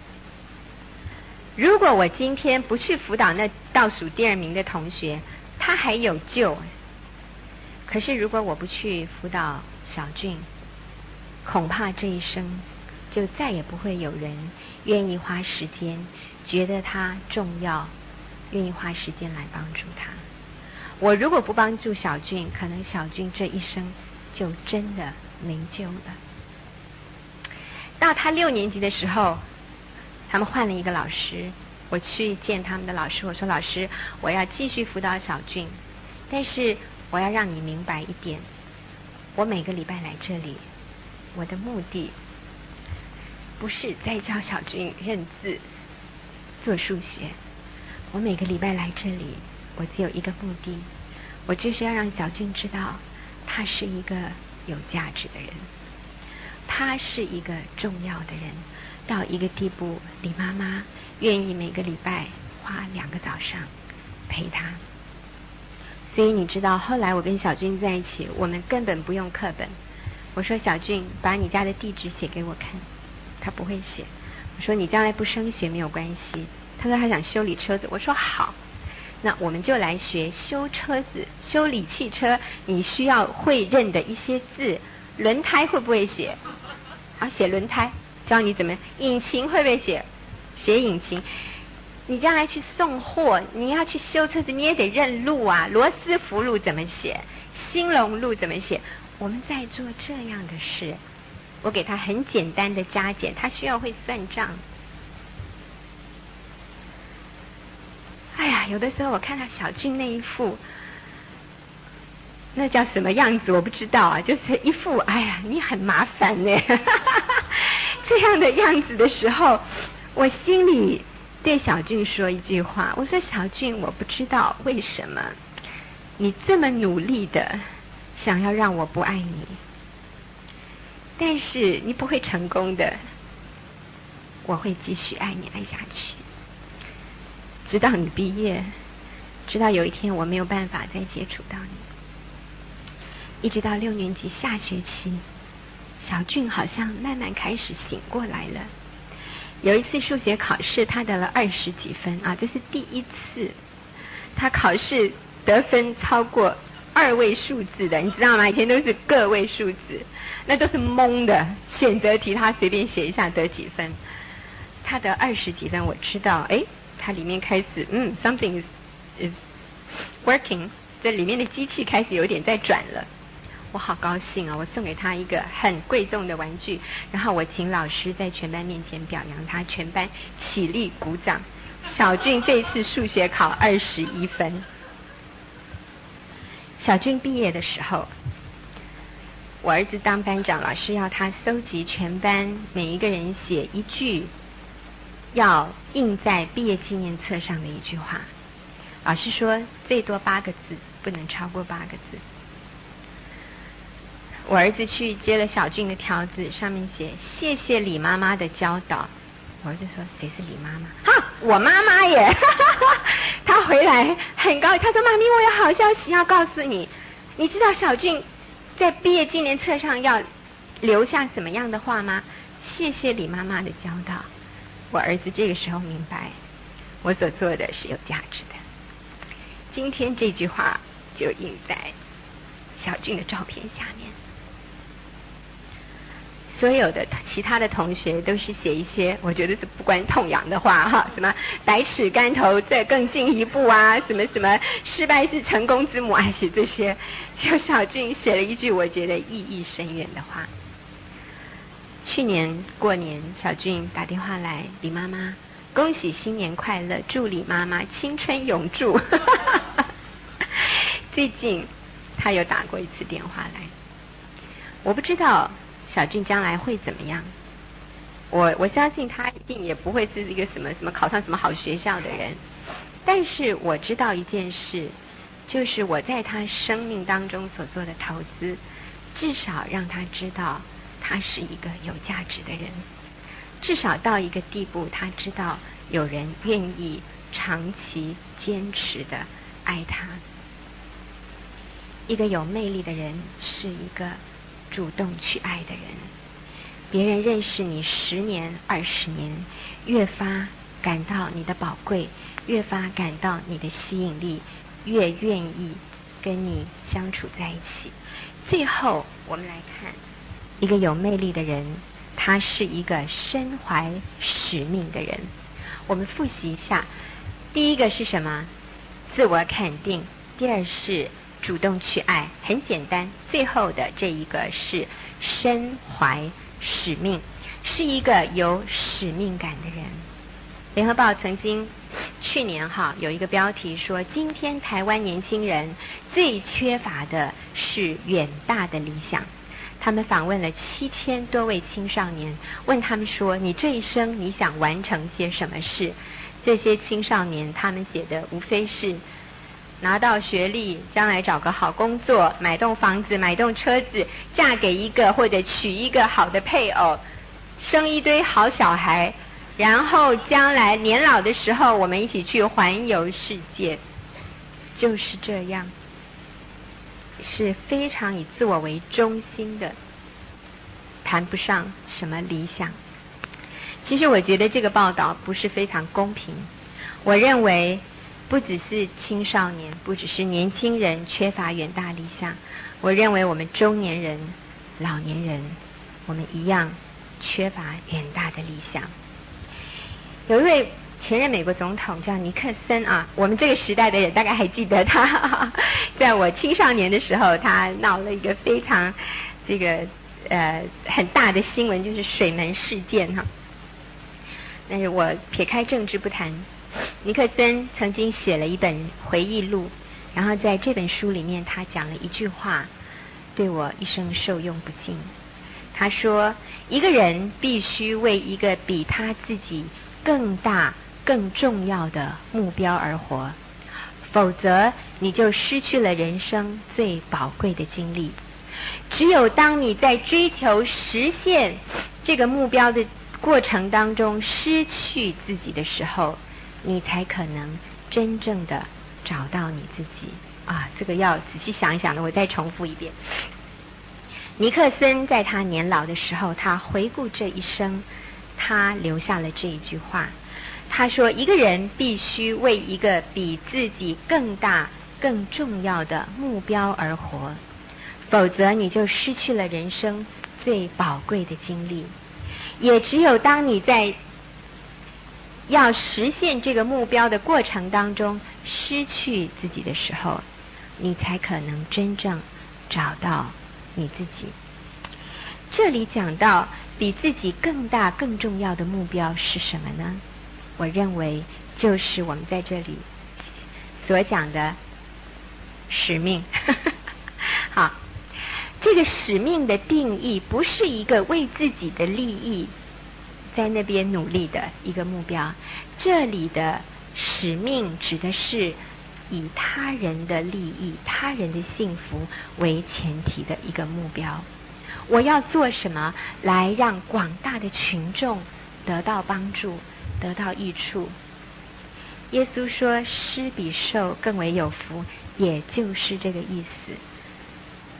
如果我今天不去辅导那倒数第二名的同学，他还有救。可是如果我不去辅导小俊，恐怕这一生就再也不会有人愿意花时间，觉得他重要，愿意花时间来帮助他。我如果不帮助小俊，可能小俊这一生就真的没救了。到他六年级的时候，他们换了一个老师，我去见他们的老师，我说老师，我要继续辅导小俊，但是我要让你明白一点，我每个礼拜来这里，我的目的不是在教小俊认字做数学，我每个礼拜来这里，我只有一个目的，我就是要让小俊知道他是一个有价值的人，他是一个重要的人，到一个地步，李妈妈愿意每个礼拜花两个早上陪他。所以你知道，后来我跟小俊在一起，我们根本不用课本。我说小俊，把你家的地址写给我看，他不会写。我说你将来不升学没有关系，他说他想修理车子，我说好，那我们就来学修车子、修理汽车，你需要会认的一些字。轮胎会不会写？好，写轮胎，教你怎么。引擎会不会写？写引擎。你将来去送货，你要去修车子，你也得认路啊。罗斯福路怎么写？兴隆路怎么写？我们在做这样的事，我给他很简单的加减，他需要会算账。哎呀，有的时候我看到小俊那一副，那叫什么样子我不知道啊，就是一副哎呀你很麻烦呢这样的样子的时候，我心里对小俊说一句话，我说小俊，我不知道为什么你这么努力的想要让我不爱你，但是你不会成功的，我会继续爱你爱下去，直到你毕业，直到有一天我没有办法再接触到你，一直到六年级下学期，小俊好像慢慢开始醒过来了。有一次数学考试，他得了二十几分啊，这是第一次他考试得分超过二位数字的，你知道吗？以前都是个位数字，那都是蒙的选择题，他随便写一下得几分。他得二十几分，我知道，哎，他里面开始嗯 ，something is is working， 这里面的机器开始有点在转了。我好高兴啊！我送给他一个很贵重的玩具，然后我请老师在全班面前表扬他，全班起立鼓掌。小俊这次数学考二十一分。小俊毕业的时候，我儿子当班长，老师要他搜集全班每一个人写一句要印在毕业纪念册上的一句话。老师说最多八个字，不能超过八个字。我儿子去接了小俊的条子，上面写谢谢李妈妈的教导。我儿子说谁是李妈妈？哈，我妈妈耶他回来很高兴，他说妈咪，我有好消息要告诉你，你知道小俊在毕业纪念册上要留下什么样的话吗？谢谢李妈妈的教导。我儿子这个时候明白，我所做的是有价值的。今天这句话就印在小俊的照片下面。所有的其他的同学都是写一些我觉得是不关痛痒的话哈，什么百尺竿头再更进一步啊，什么什么失败是成功之母，爱写这些。就小俊写了一句我觉得意义深远的话。去年过年，小俊打电话来，李妈妈恭喜新年快乐，祝李妈妈青春永驻。最近他又打过一次电话来，我不知道小俊将来会怎么样，我我相信他一定也不会是一个什么什么考上什么好学校的人，但是我知道一件事，就是我在他生命当中所做的投资，至少让他知道他是一个有价值的人，至少到一个地步，他知道有人愿意长期坚持的爱他。一个有魅力的人是一个主动去爱的人，别人认识你十年二十年，越发感到你的宝贵，越发感到你的吸引力，越愿意跟你相处在一起。最后我们来看一个有魅力的人，他是一个身怀使命的人。我们复习一下，第一个是什么？自我肯定。第二是主动去爱，很简单。最后的这一个是身怀使命，是一个有使命感的人。联合报曾经去年哈有一个标题说，今天台湾年轻人最缺乏的是远大的理想。他们访问了七千多位青少年，问他们说，你这一生你想完成些什么事？这些青少年他们写的无非是拿到学历，将来找个好工作，买栋房子，买栋车子，嫁给一个或者娶一个好的配偶，生一堆好小孩，然后将来年老的时候我们一起去环游世界。就是这样，是非常以自我为中心的，谈不上什么理想。其实我觉得这个报道不是非常公平。我认为不只是青少年，不只是年轻人缺乏远大理想，我认为我们中年人、老年人，我们一样缺乏远大的理想。有一位前任美国总统叫尼克森啊，我们这个时代的人大概还记得他。在我青少年的时候，他闹了一个非常这个呃很大的新闻，就是水门事件哈。但是我撇开政治不谈，尼克森曾经写了一本回忆录，然后在这本书里面他讲了一句话，对我一生受用不尽。他说，一个人必须为一个比他自己更大更重要的目标而活，否则你就失去了人生最宝贵的经历。只有当你在追求实现这个目标的过程当中失去自己的时候，你才可能真正的找到你自己啊！这个要仔细想一想的，我再重复一遍。尼克森在他年老的时候，他回顾这一生，他留下了这一句话。他说，一个人必须为一个比自己更大更重要的目标而活，否则你就失去了人生最宝贵的经历。也只有当你在要实现这个目标的过程当中失去自己的时候，你才可能真正找到你自己。这里讲到比自己更大更重要的目标是什么呢？我认为就是我们在这里所讲的使命。好，这个使命的定义不是一个为自己的利益在那边努力的一个目标，这里的使命指的是以他人的利益、他人的幸福为前提的一个目标。我要做什么来让广大的群众得到帮助、得到益处？耶稣说，施比受更为有福，也就是这个意思。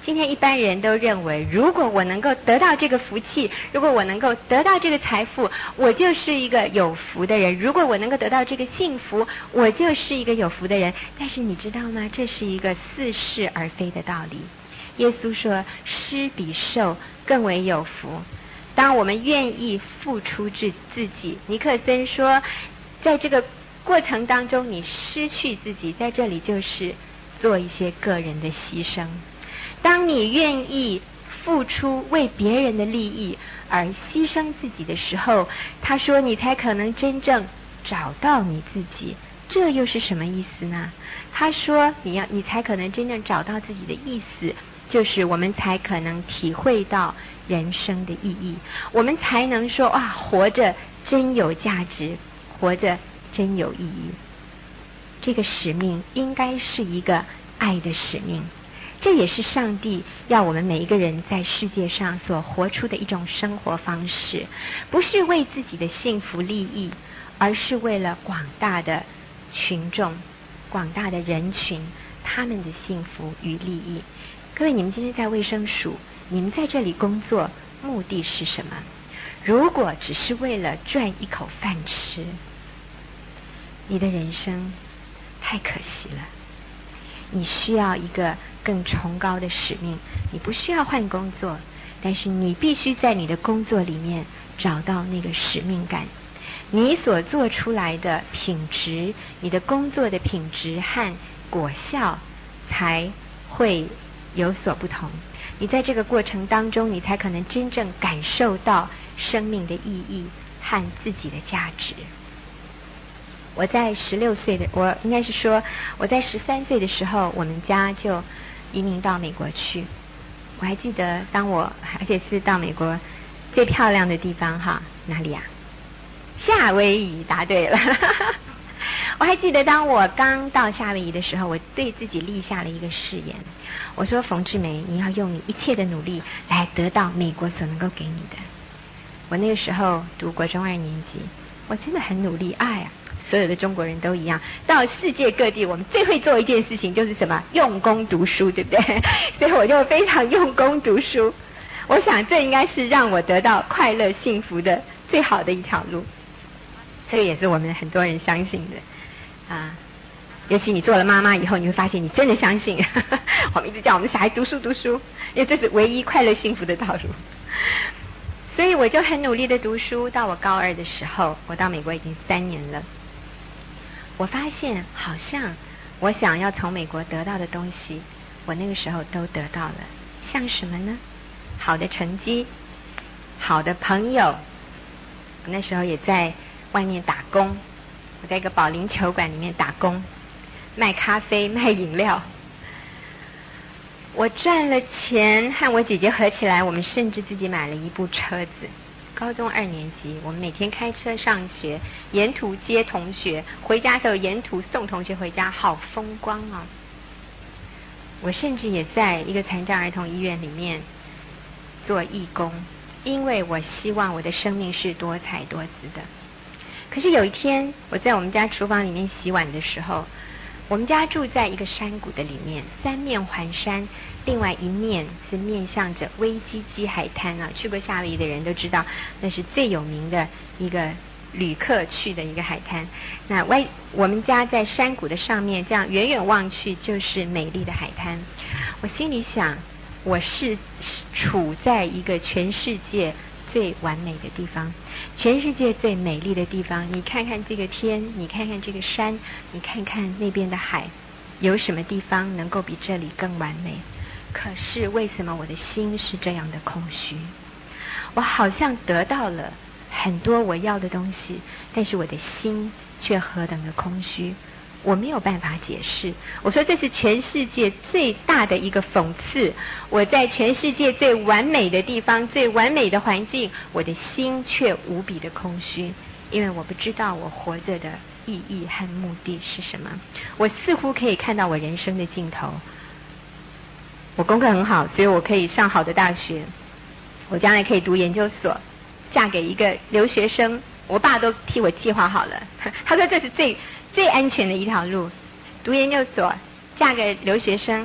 今天一般人都认为，如果我能够得到这个福气，如果我能够得到这个财富，我就是一个有福的人；如果我能够得到这个幸福，我就是一个有福的人。但是你知道吗？这是一个似是而非的道理。耶稣说，施比受更为有福。当我们愿意付出自自己，尼克森说，在这个过程当中你失去自己，在这里就是做一些个人的牺牲。当你愿意付出为别人的利益而牺牲自己的时候，他说你才可能真正找到你自己。这又是什么意思呢？他说你要你才可能真正找到自己的意思，就是我们才可能体会到人生的意义，我们才能说哇，活着真有价值，活着真有意义。这个使命应该是一个爱的使命，这也是上帝要我们每一个人在世界上所活出的一种生活方式，不是为自己的幸福利益，而是为了广大的群众，广大的人群，他们的幸福与利益。各位，你们今天在卫生署，你们在这里工作，目的是什么？如果只是为了赚一口饭吃，你的人生太可惜了。你需要一个更崇高的使命，你不需要换工作，但是你必须在你的工作里面找到那个使命感。你所做出来的品质，你的工作的品质和果效才会有所不同。你在这个过程当中，你才可能真正感受到生命的意义和自己的价值。我在十六岁的，我应该是说我在十三岁的时候，我们家就移民到美国去。我还记得当我，而且是到美国最漂亮的地方哈，哪里啊？夏威夷，答对了。我还记得当我刚到夏威夷的时候，我对自己立下了一个誓言，我说冯志梅，你要用你一切的努力来得到美国所能够给你的。我那个时候读国中二年级，我真的很努力。哎呀，所有的中国人都一样，到世界各地我们最会做一件事情就是什么？用功读书，对不对？所以我就非常用功读书。我想这应该是让我得到快乐幸福的最好的一条路。这个也是我们很多人相信的啊，尤其你做了妈妈以后，你会发现你真的相信。我们一直叫我们的小孩读书读书，因为这是唯一快乐幸福的道路。所以我就很努力的读书，到我高二的时候，我到美国已经三年了。我发现好像我想要从美国得到的东西，我那个时候都得到了。像什么呢？好的成绩，好的朋友。我那时候也在外面打工，我在一个保龄球馆里面打工，卖咖啡卖饮料。我赚了钱，和我姐姐合起来，我们甚至自己买了一部车子。高中二年级，我们每天开车上学，沿途接同学，回家的时候沿途送同学回家，好风光啊！我甚至也在一个残障儿童医院里面做义工，因为我希望我的生命是多彩多姿的。可是有一天，我在我们家厨房里面洗碗的时候，我们家住在一个山谷的里面，三面环山，另外一面是面向着威基基海滩啊。去过夏威夷的人都知道，那是最有名的一个旅客去的一个海滩。那歪，我们家在山谷的上面，这样远远望去就是美丽的海滩。我心里想，我是处在一个全世界最完美的地方，全世界最美丽的地方。你看看这个天，你看看这个山，你看看那边的海，有什么地方能够比这里更完美？可是为什么我的心是这样的空虚？我好像得到了很多我要的东西，但是我的心却何等的空虚，我没有办法解释。我说这是全世界最大的一个讽刺，我在全世界最完美的地方，最完美的环境，我的心却无比的空虚，因为我不知道我活着的意义和目的是什么。我似乎可以看到我人生的尽头，我功课很好，所以我可以上好的大学，我将来可以读研究所，嫁给一个留学生，我爸都替我计划好了。他说这是最最安全的一条路，读研究所，嫁给留学生，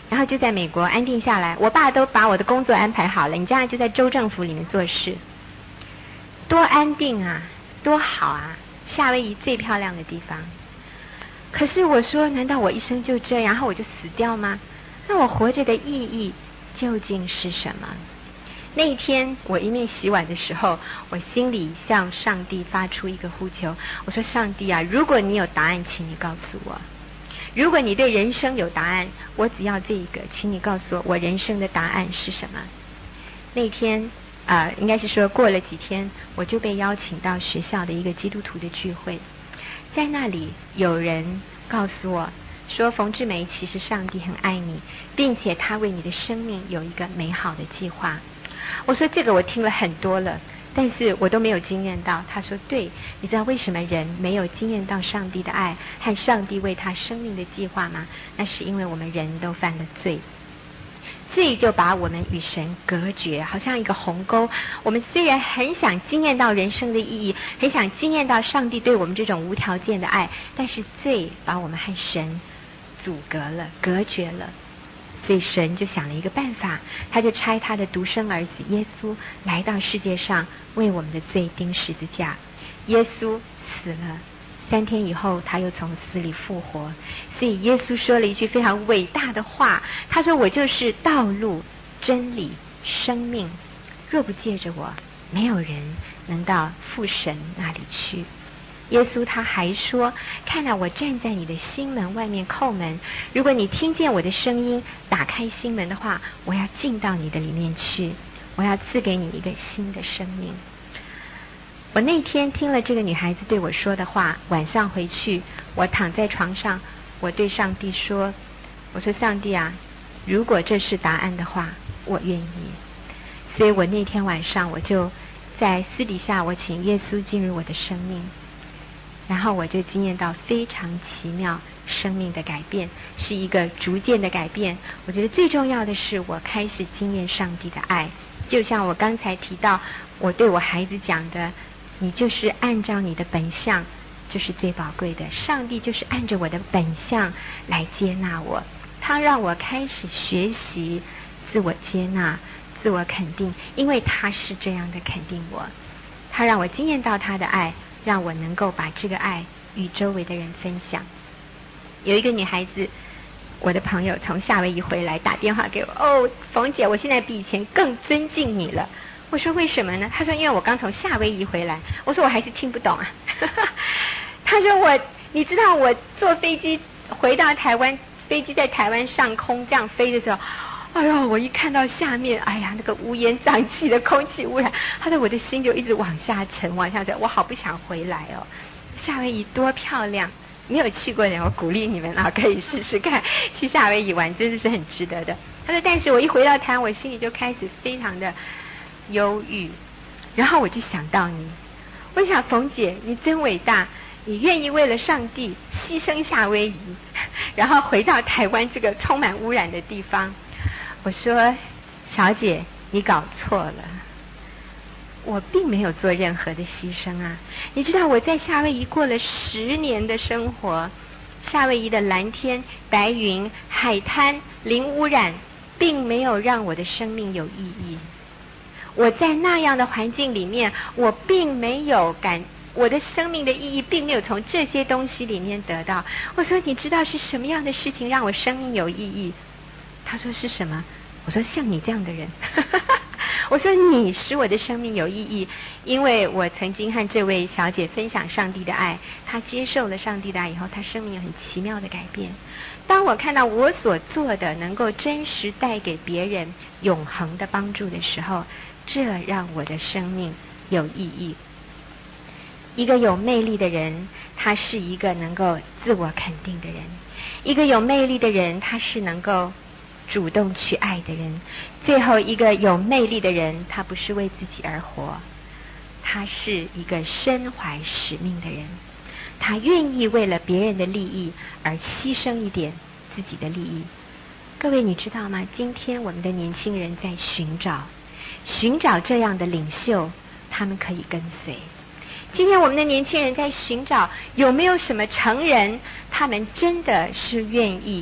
然后就在美国安定下来。我爸都把我的工作安排好了，你将来就在州政府里面做事，多安定啊，多好啊！夏威夷最漂亮的地方。可是我说，难道我一生就这样，然后我就死掉吗？那我活着的意义究竟是什么？那一天我一面洗碗的时候，我心里向上帝发出一个呼求，我说，上帝啊，如果你有答案，请你告诉我。如果你对人生有答案，我只要这一个，请你告诉我，我人生的答案是什么。那天呃，应该是说过了几天，我就被邀请到学校的一个基督徒的聚会。在那里有人告诉我说，冯志梅，其实上帝很爱你，并且他为你的生命有一个美好的计划。我说，这个我听了很多了，但是我都没有经验到。他说，对，你知道为什么人没有经验到上帝的爱和上帝为他生命的计划吗？那是因为我们人都犯了罪，罪就把我们与神隔绝，好像一个鸿沟。我们虽然很想经验到人生的意义，很想经验到上帝对我们这种无条件的爱，但是罪把我们和神阻隔了，隔绝了。所以神就想了一个办法，他就差他的独生儿子耶稣来到世界上，为我们的罪钉十字架。耶稣死了，三天以后他又从死里复活。所以耶稣说了一句非常伟大的话，他说，我就是道路、真理、生命，若不借着我，没有人能到父神那里去。耶稣他还说，看到我站在你的心门外面叩门，如果你听见我的声音，打开心门的话，我要进到你的里面去，我要赐给你一个新的生命。我那天听了这个女孩子对我说的话，晚上回去，我躺在床上，我对上帝说，我说，上帝啊，如果这是答案的话，我愿意。所以我那天晚上我就在私底下，我请耶稣进入我的生命，然后我就经验到非常奇妙生命的改变，是一个逐渐的改变。我觉得最重要的是，我开始经验上帝的爱。就像我刚才提到，我对我孩子讲的，你就是按照你的本相，就是最宝贵的。上帝就是按着我的本相来接纳我，他让我开始学习自我接纳、自我肯定，因为他是这样的肯定我。他让我经验到他的爱，让我能够把这个爱与周围的人分享。有一个女孩子，我的朋友从夏威夷回来，打电话给我，哦，冯姐，我现在比以前更尊敬你了。我说为什么呢？她说因为我刚从夏威夷回来。我说我还是听不懂啊。她说我，你知道我坐飞机回到台湾，飞机在台湾上空这样飞的时候，哎呦，我一看到下面，哎呀，那个乌烟瘴气的空气污染，他说我的心就一直往下沉，往下沉，我好不想回来哦。夏威夷多漂亮，没有去过的人，我鼓励你们啊，可以试试看，去夏威夷玩，真的是很值得的。他说，但是我一回到台湾，我心里就开始非常的忧郁，然后我就想到你，我想冯姐，你真伟大，你愿意为了上帝牺牲夏威夷，然后回到台湾这个充满污染的地方。我说，小姐，你搞错了，我并没有做任何的牺牲啊。你知道我在夏威夷过了十年的生活，夏威夷的蓝天、白云、海滩、零污染，并没有让我的生命有意义。我在那样的环境里面，我并没有感，我的生命的意义并没有从这些东西里面得到。我说，你知道是什么样的事情让我生命有意义？他说是什么？我说像你这样的人。我说你使我的生命有意义，因为我曾经和这位小姐分享上帝的爱，她接受了上帝的爱以后，她生命有很奇妙的改变。当我看到我所做的能够真实带给别人永恒的帮助的时候，这让我的生命有意义。一个有魅力的人，他是一个能够自我肯定的人。一个有魅力的人，他是能够主动去爱的人。最后一个有魅力的人，他不是为自己而活，他是一个身怀使命的人，他愿意为了别人的利益而牺牲一点自己的利益。各位你知道吗？今天我们的年轻人在寻找寻找这样的领袖，他们可以跟随。今天我们的年轻人在寻找有没有什么成人，他们真的是愿意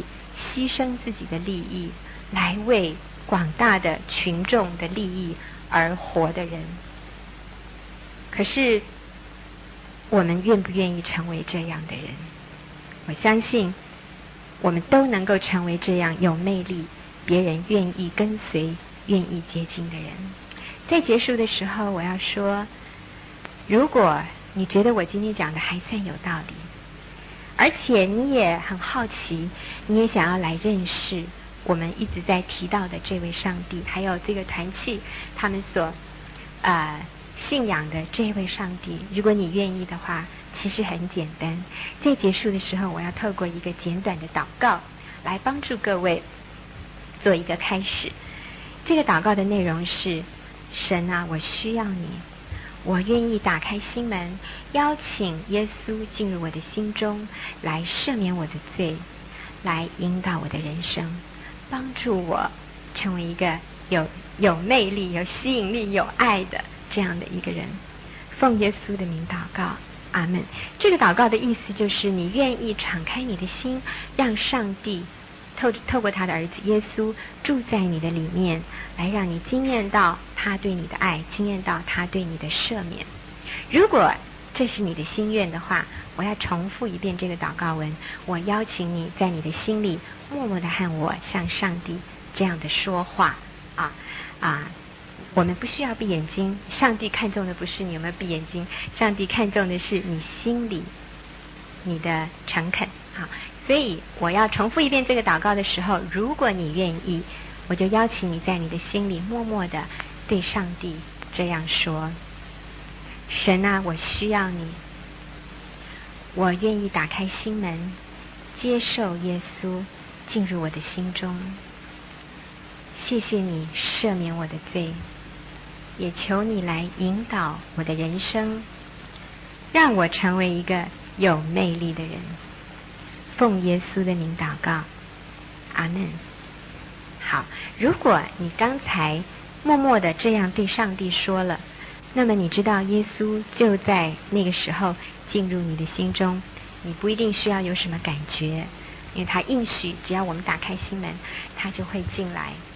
牺牲自己的利益，来为广大的群众的利益而活的人。可是我们愿不愿意成为这样的人？我相信我们都能够成为这样有魅力、别人愿意跟随、愿意接近的人。在结束的时候，我要说，如果你觉得我今天讲的还算有道理，而且你也很好奇，你也想要来认识我们一直在提到的这位上帝，还有这个团契他们所呃信仰的这位上帝，如果你愿意的话，其实很简单。在结束的时候，我要透过一个简短的祷告来帮助各位做一个开始。这个祷告的内容是：神啊，我需要你，我愿意打开心门，邀请耶稣进入我的心中，来赦免我的罪，来引导我的人生，帮助我成为一个有有魅力、有吸引力、有爱的这样的一个人。奉耶稣的名祷告，阿们。这个祷告的意思就是你愿意敞开你的心，让上帝透透过他的儿子耶稣住在你的里面，来让你经验到他对你的爱，经验到他对你的赦免。如果这是你的心愿的话，我要重复一遍这个祷告文。我邀请你在你的心里默默的和我向上帝这样的说话啊啊！我们不需要闭眼睛，上帝看重的不是你有没有闭眼睛，上帝看重的是你心里你的诚恳啊。所以我要重复一遍这个祷告的时候，如果你愿意，我就邀请你在你的心里默默的对上帝这样说：神啊，我需要你，我愿意打开心门，接受耶稣进入我的心中。谢谢你赦免我的罪，也求你来引导我的人生，让我成为一个有魅力的人。奉耶稣的名祷告，阿们。好，如果你刚才默默的这样对上帝说了，那么你知道耶稣就在那个时候进入你的心中，你不一定需要有什么感觉，因为他应许只要我们打开心门，他就会进来。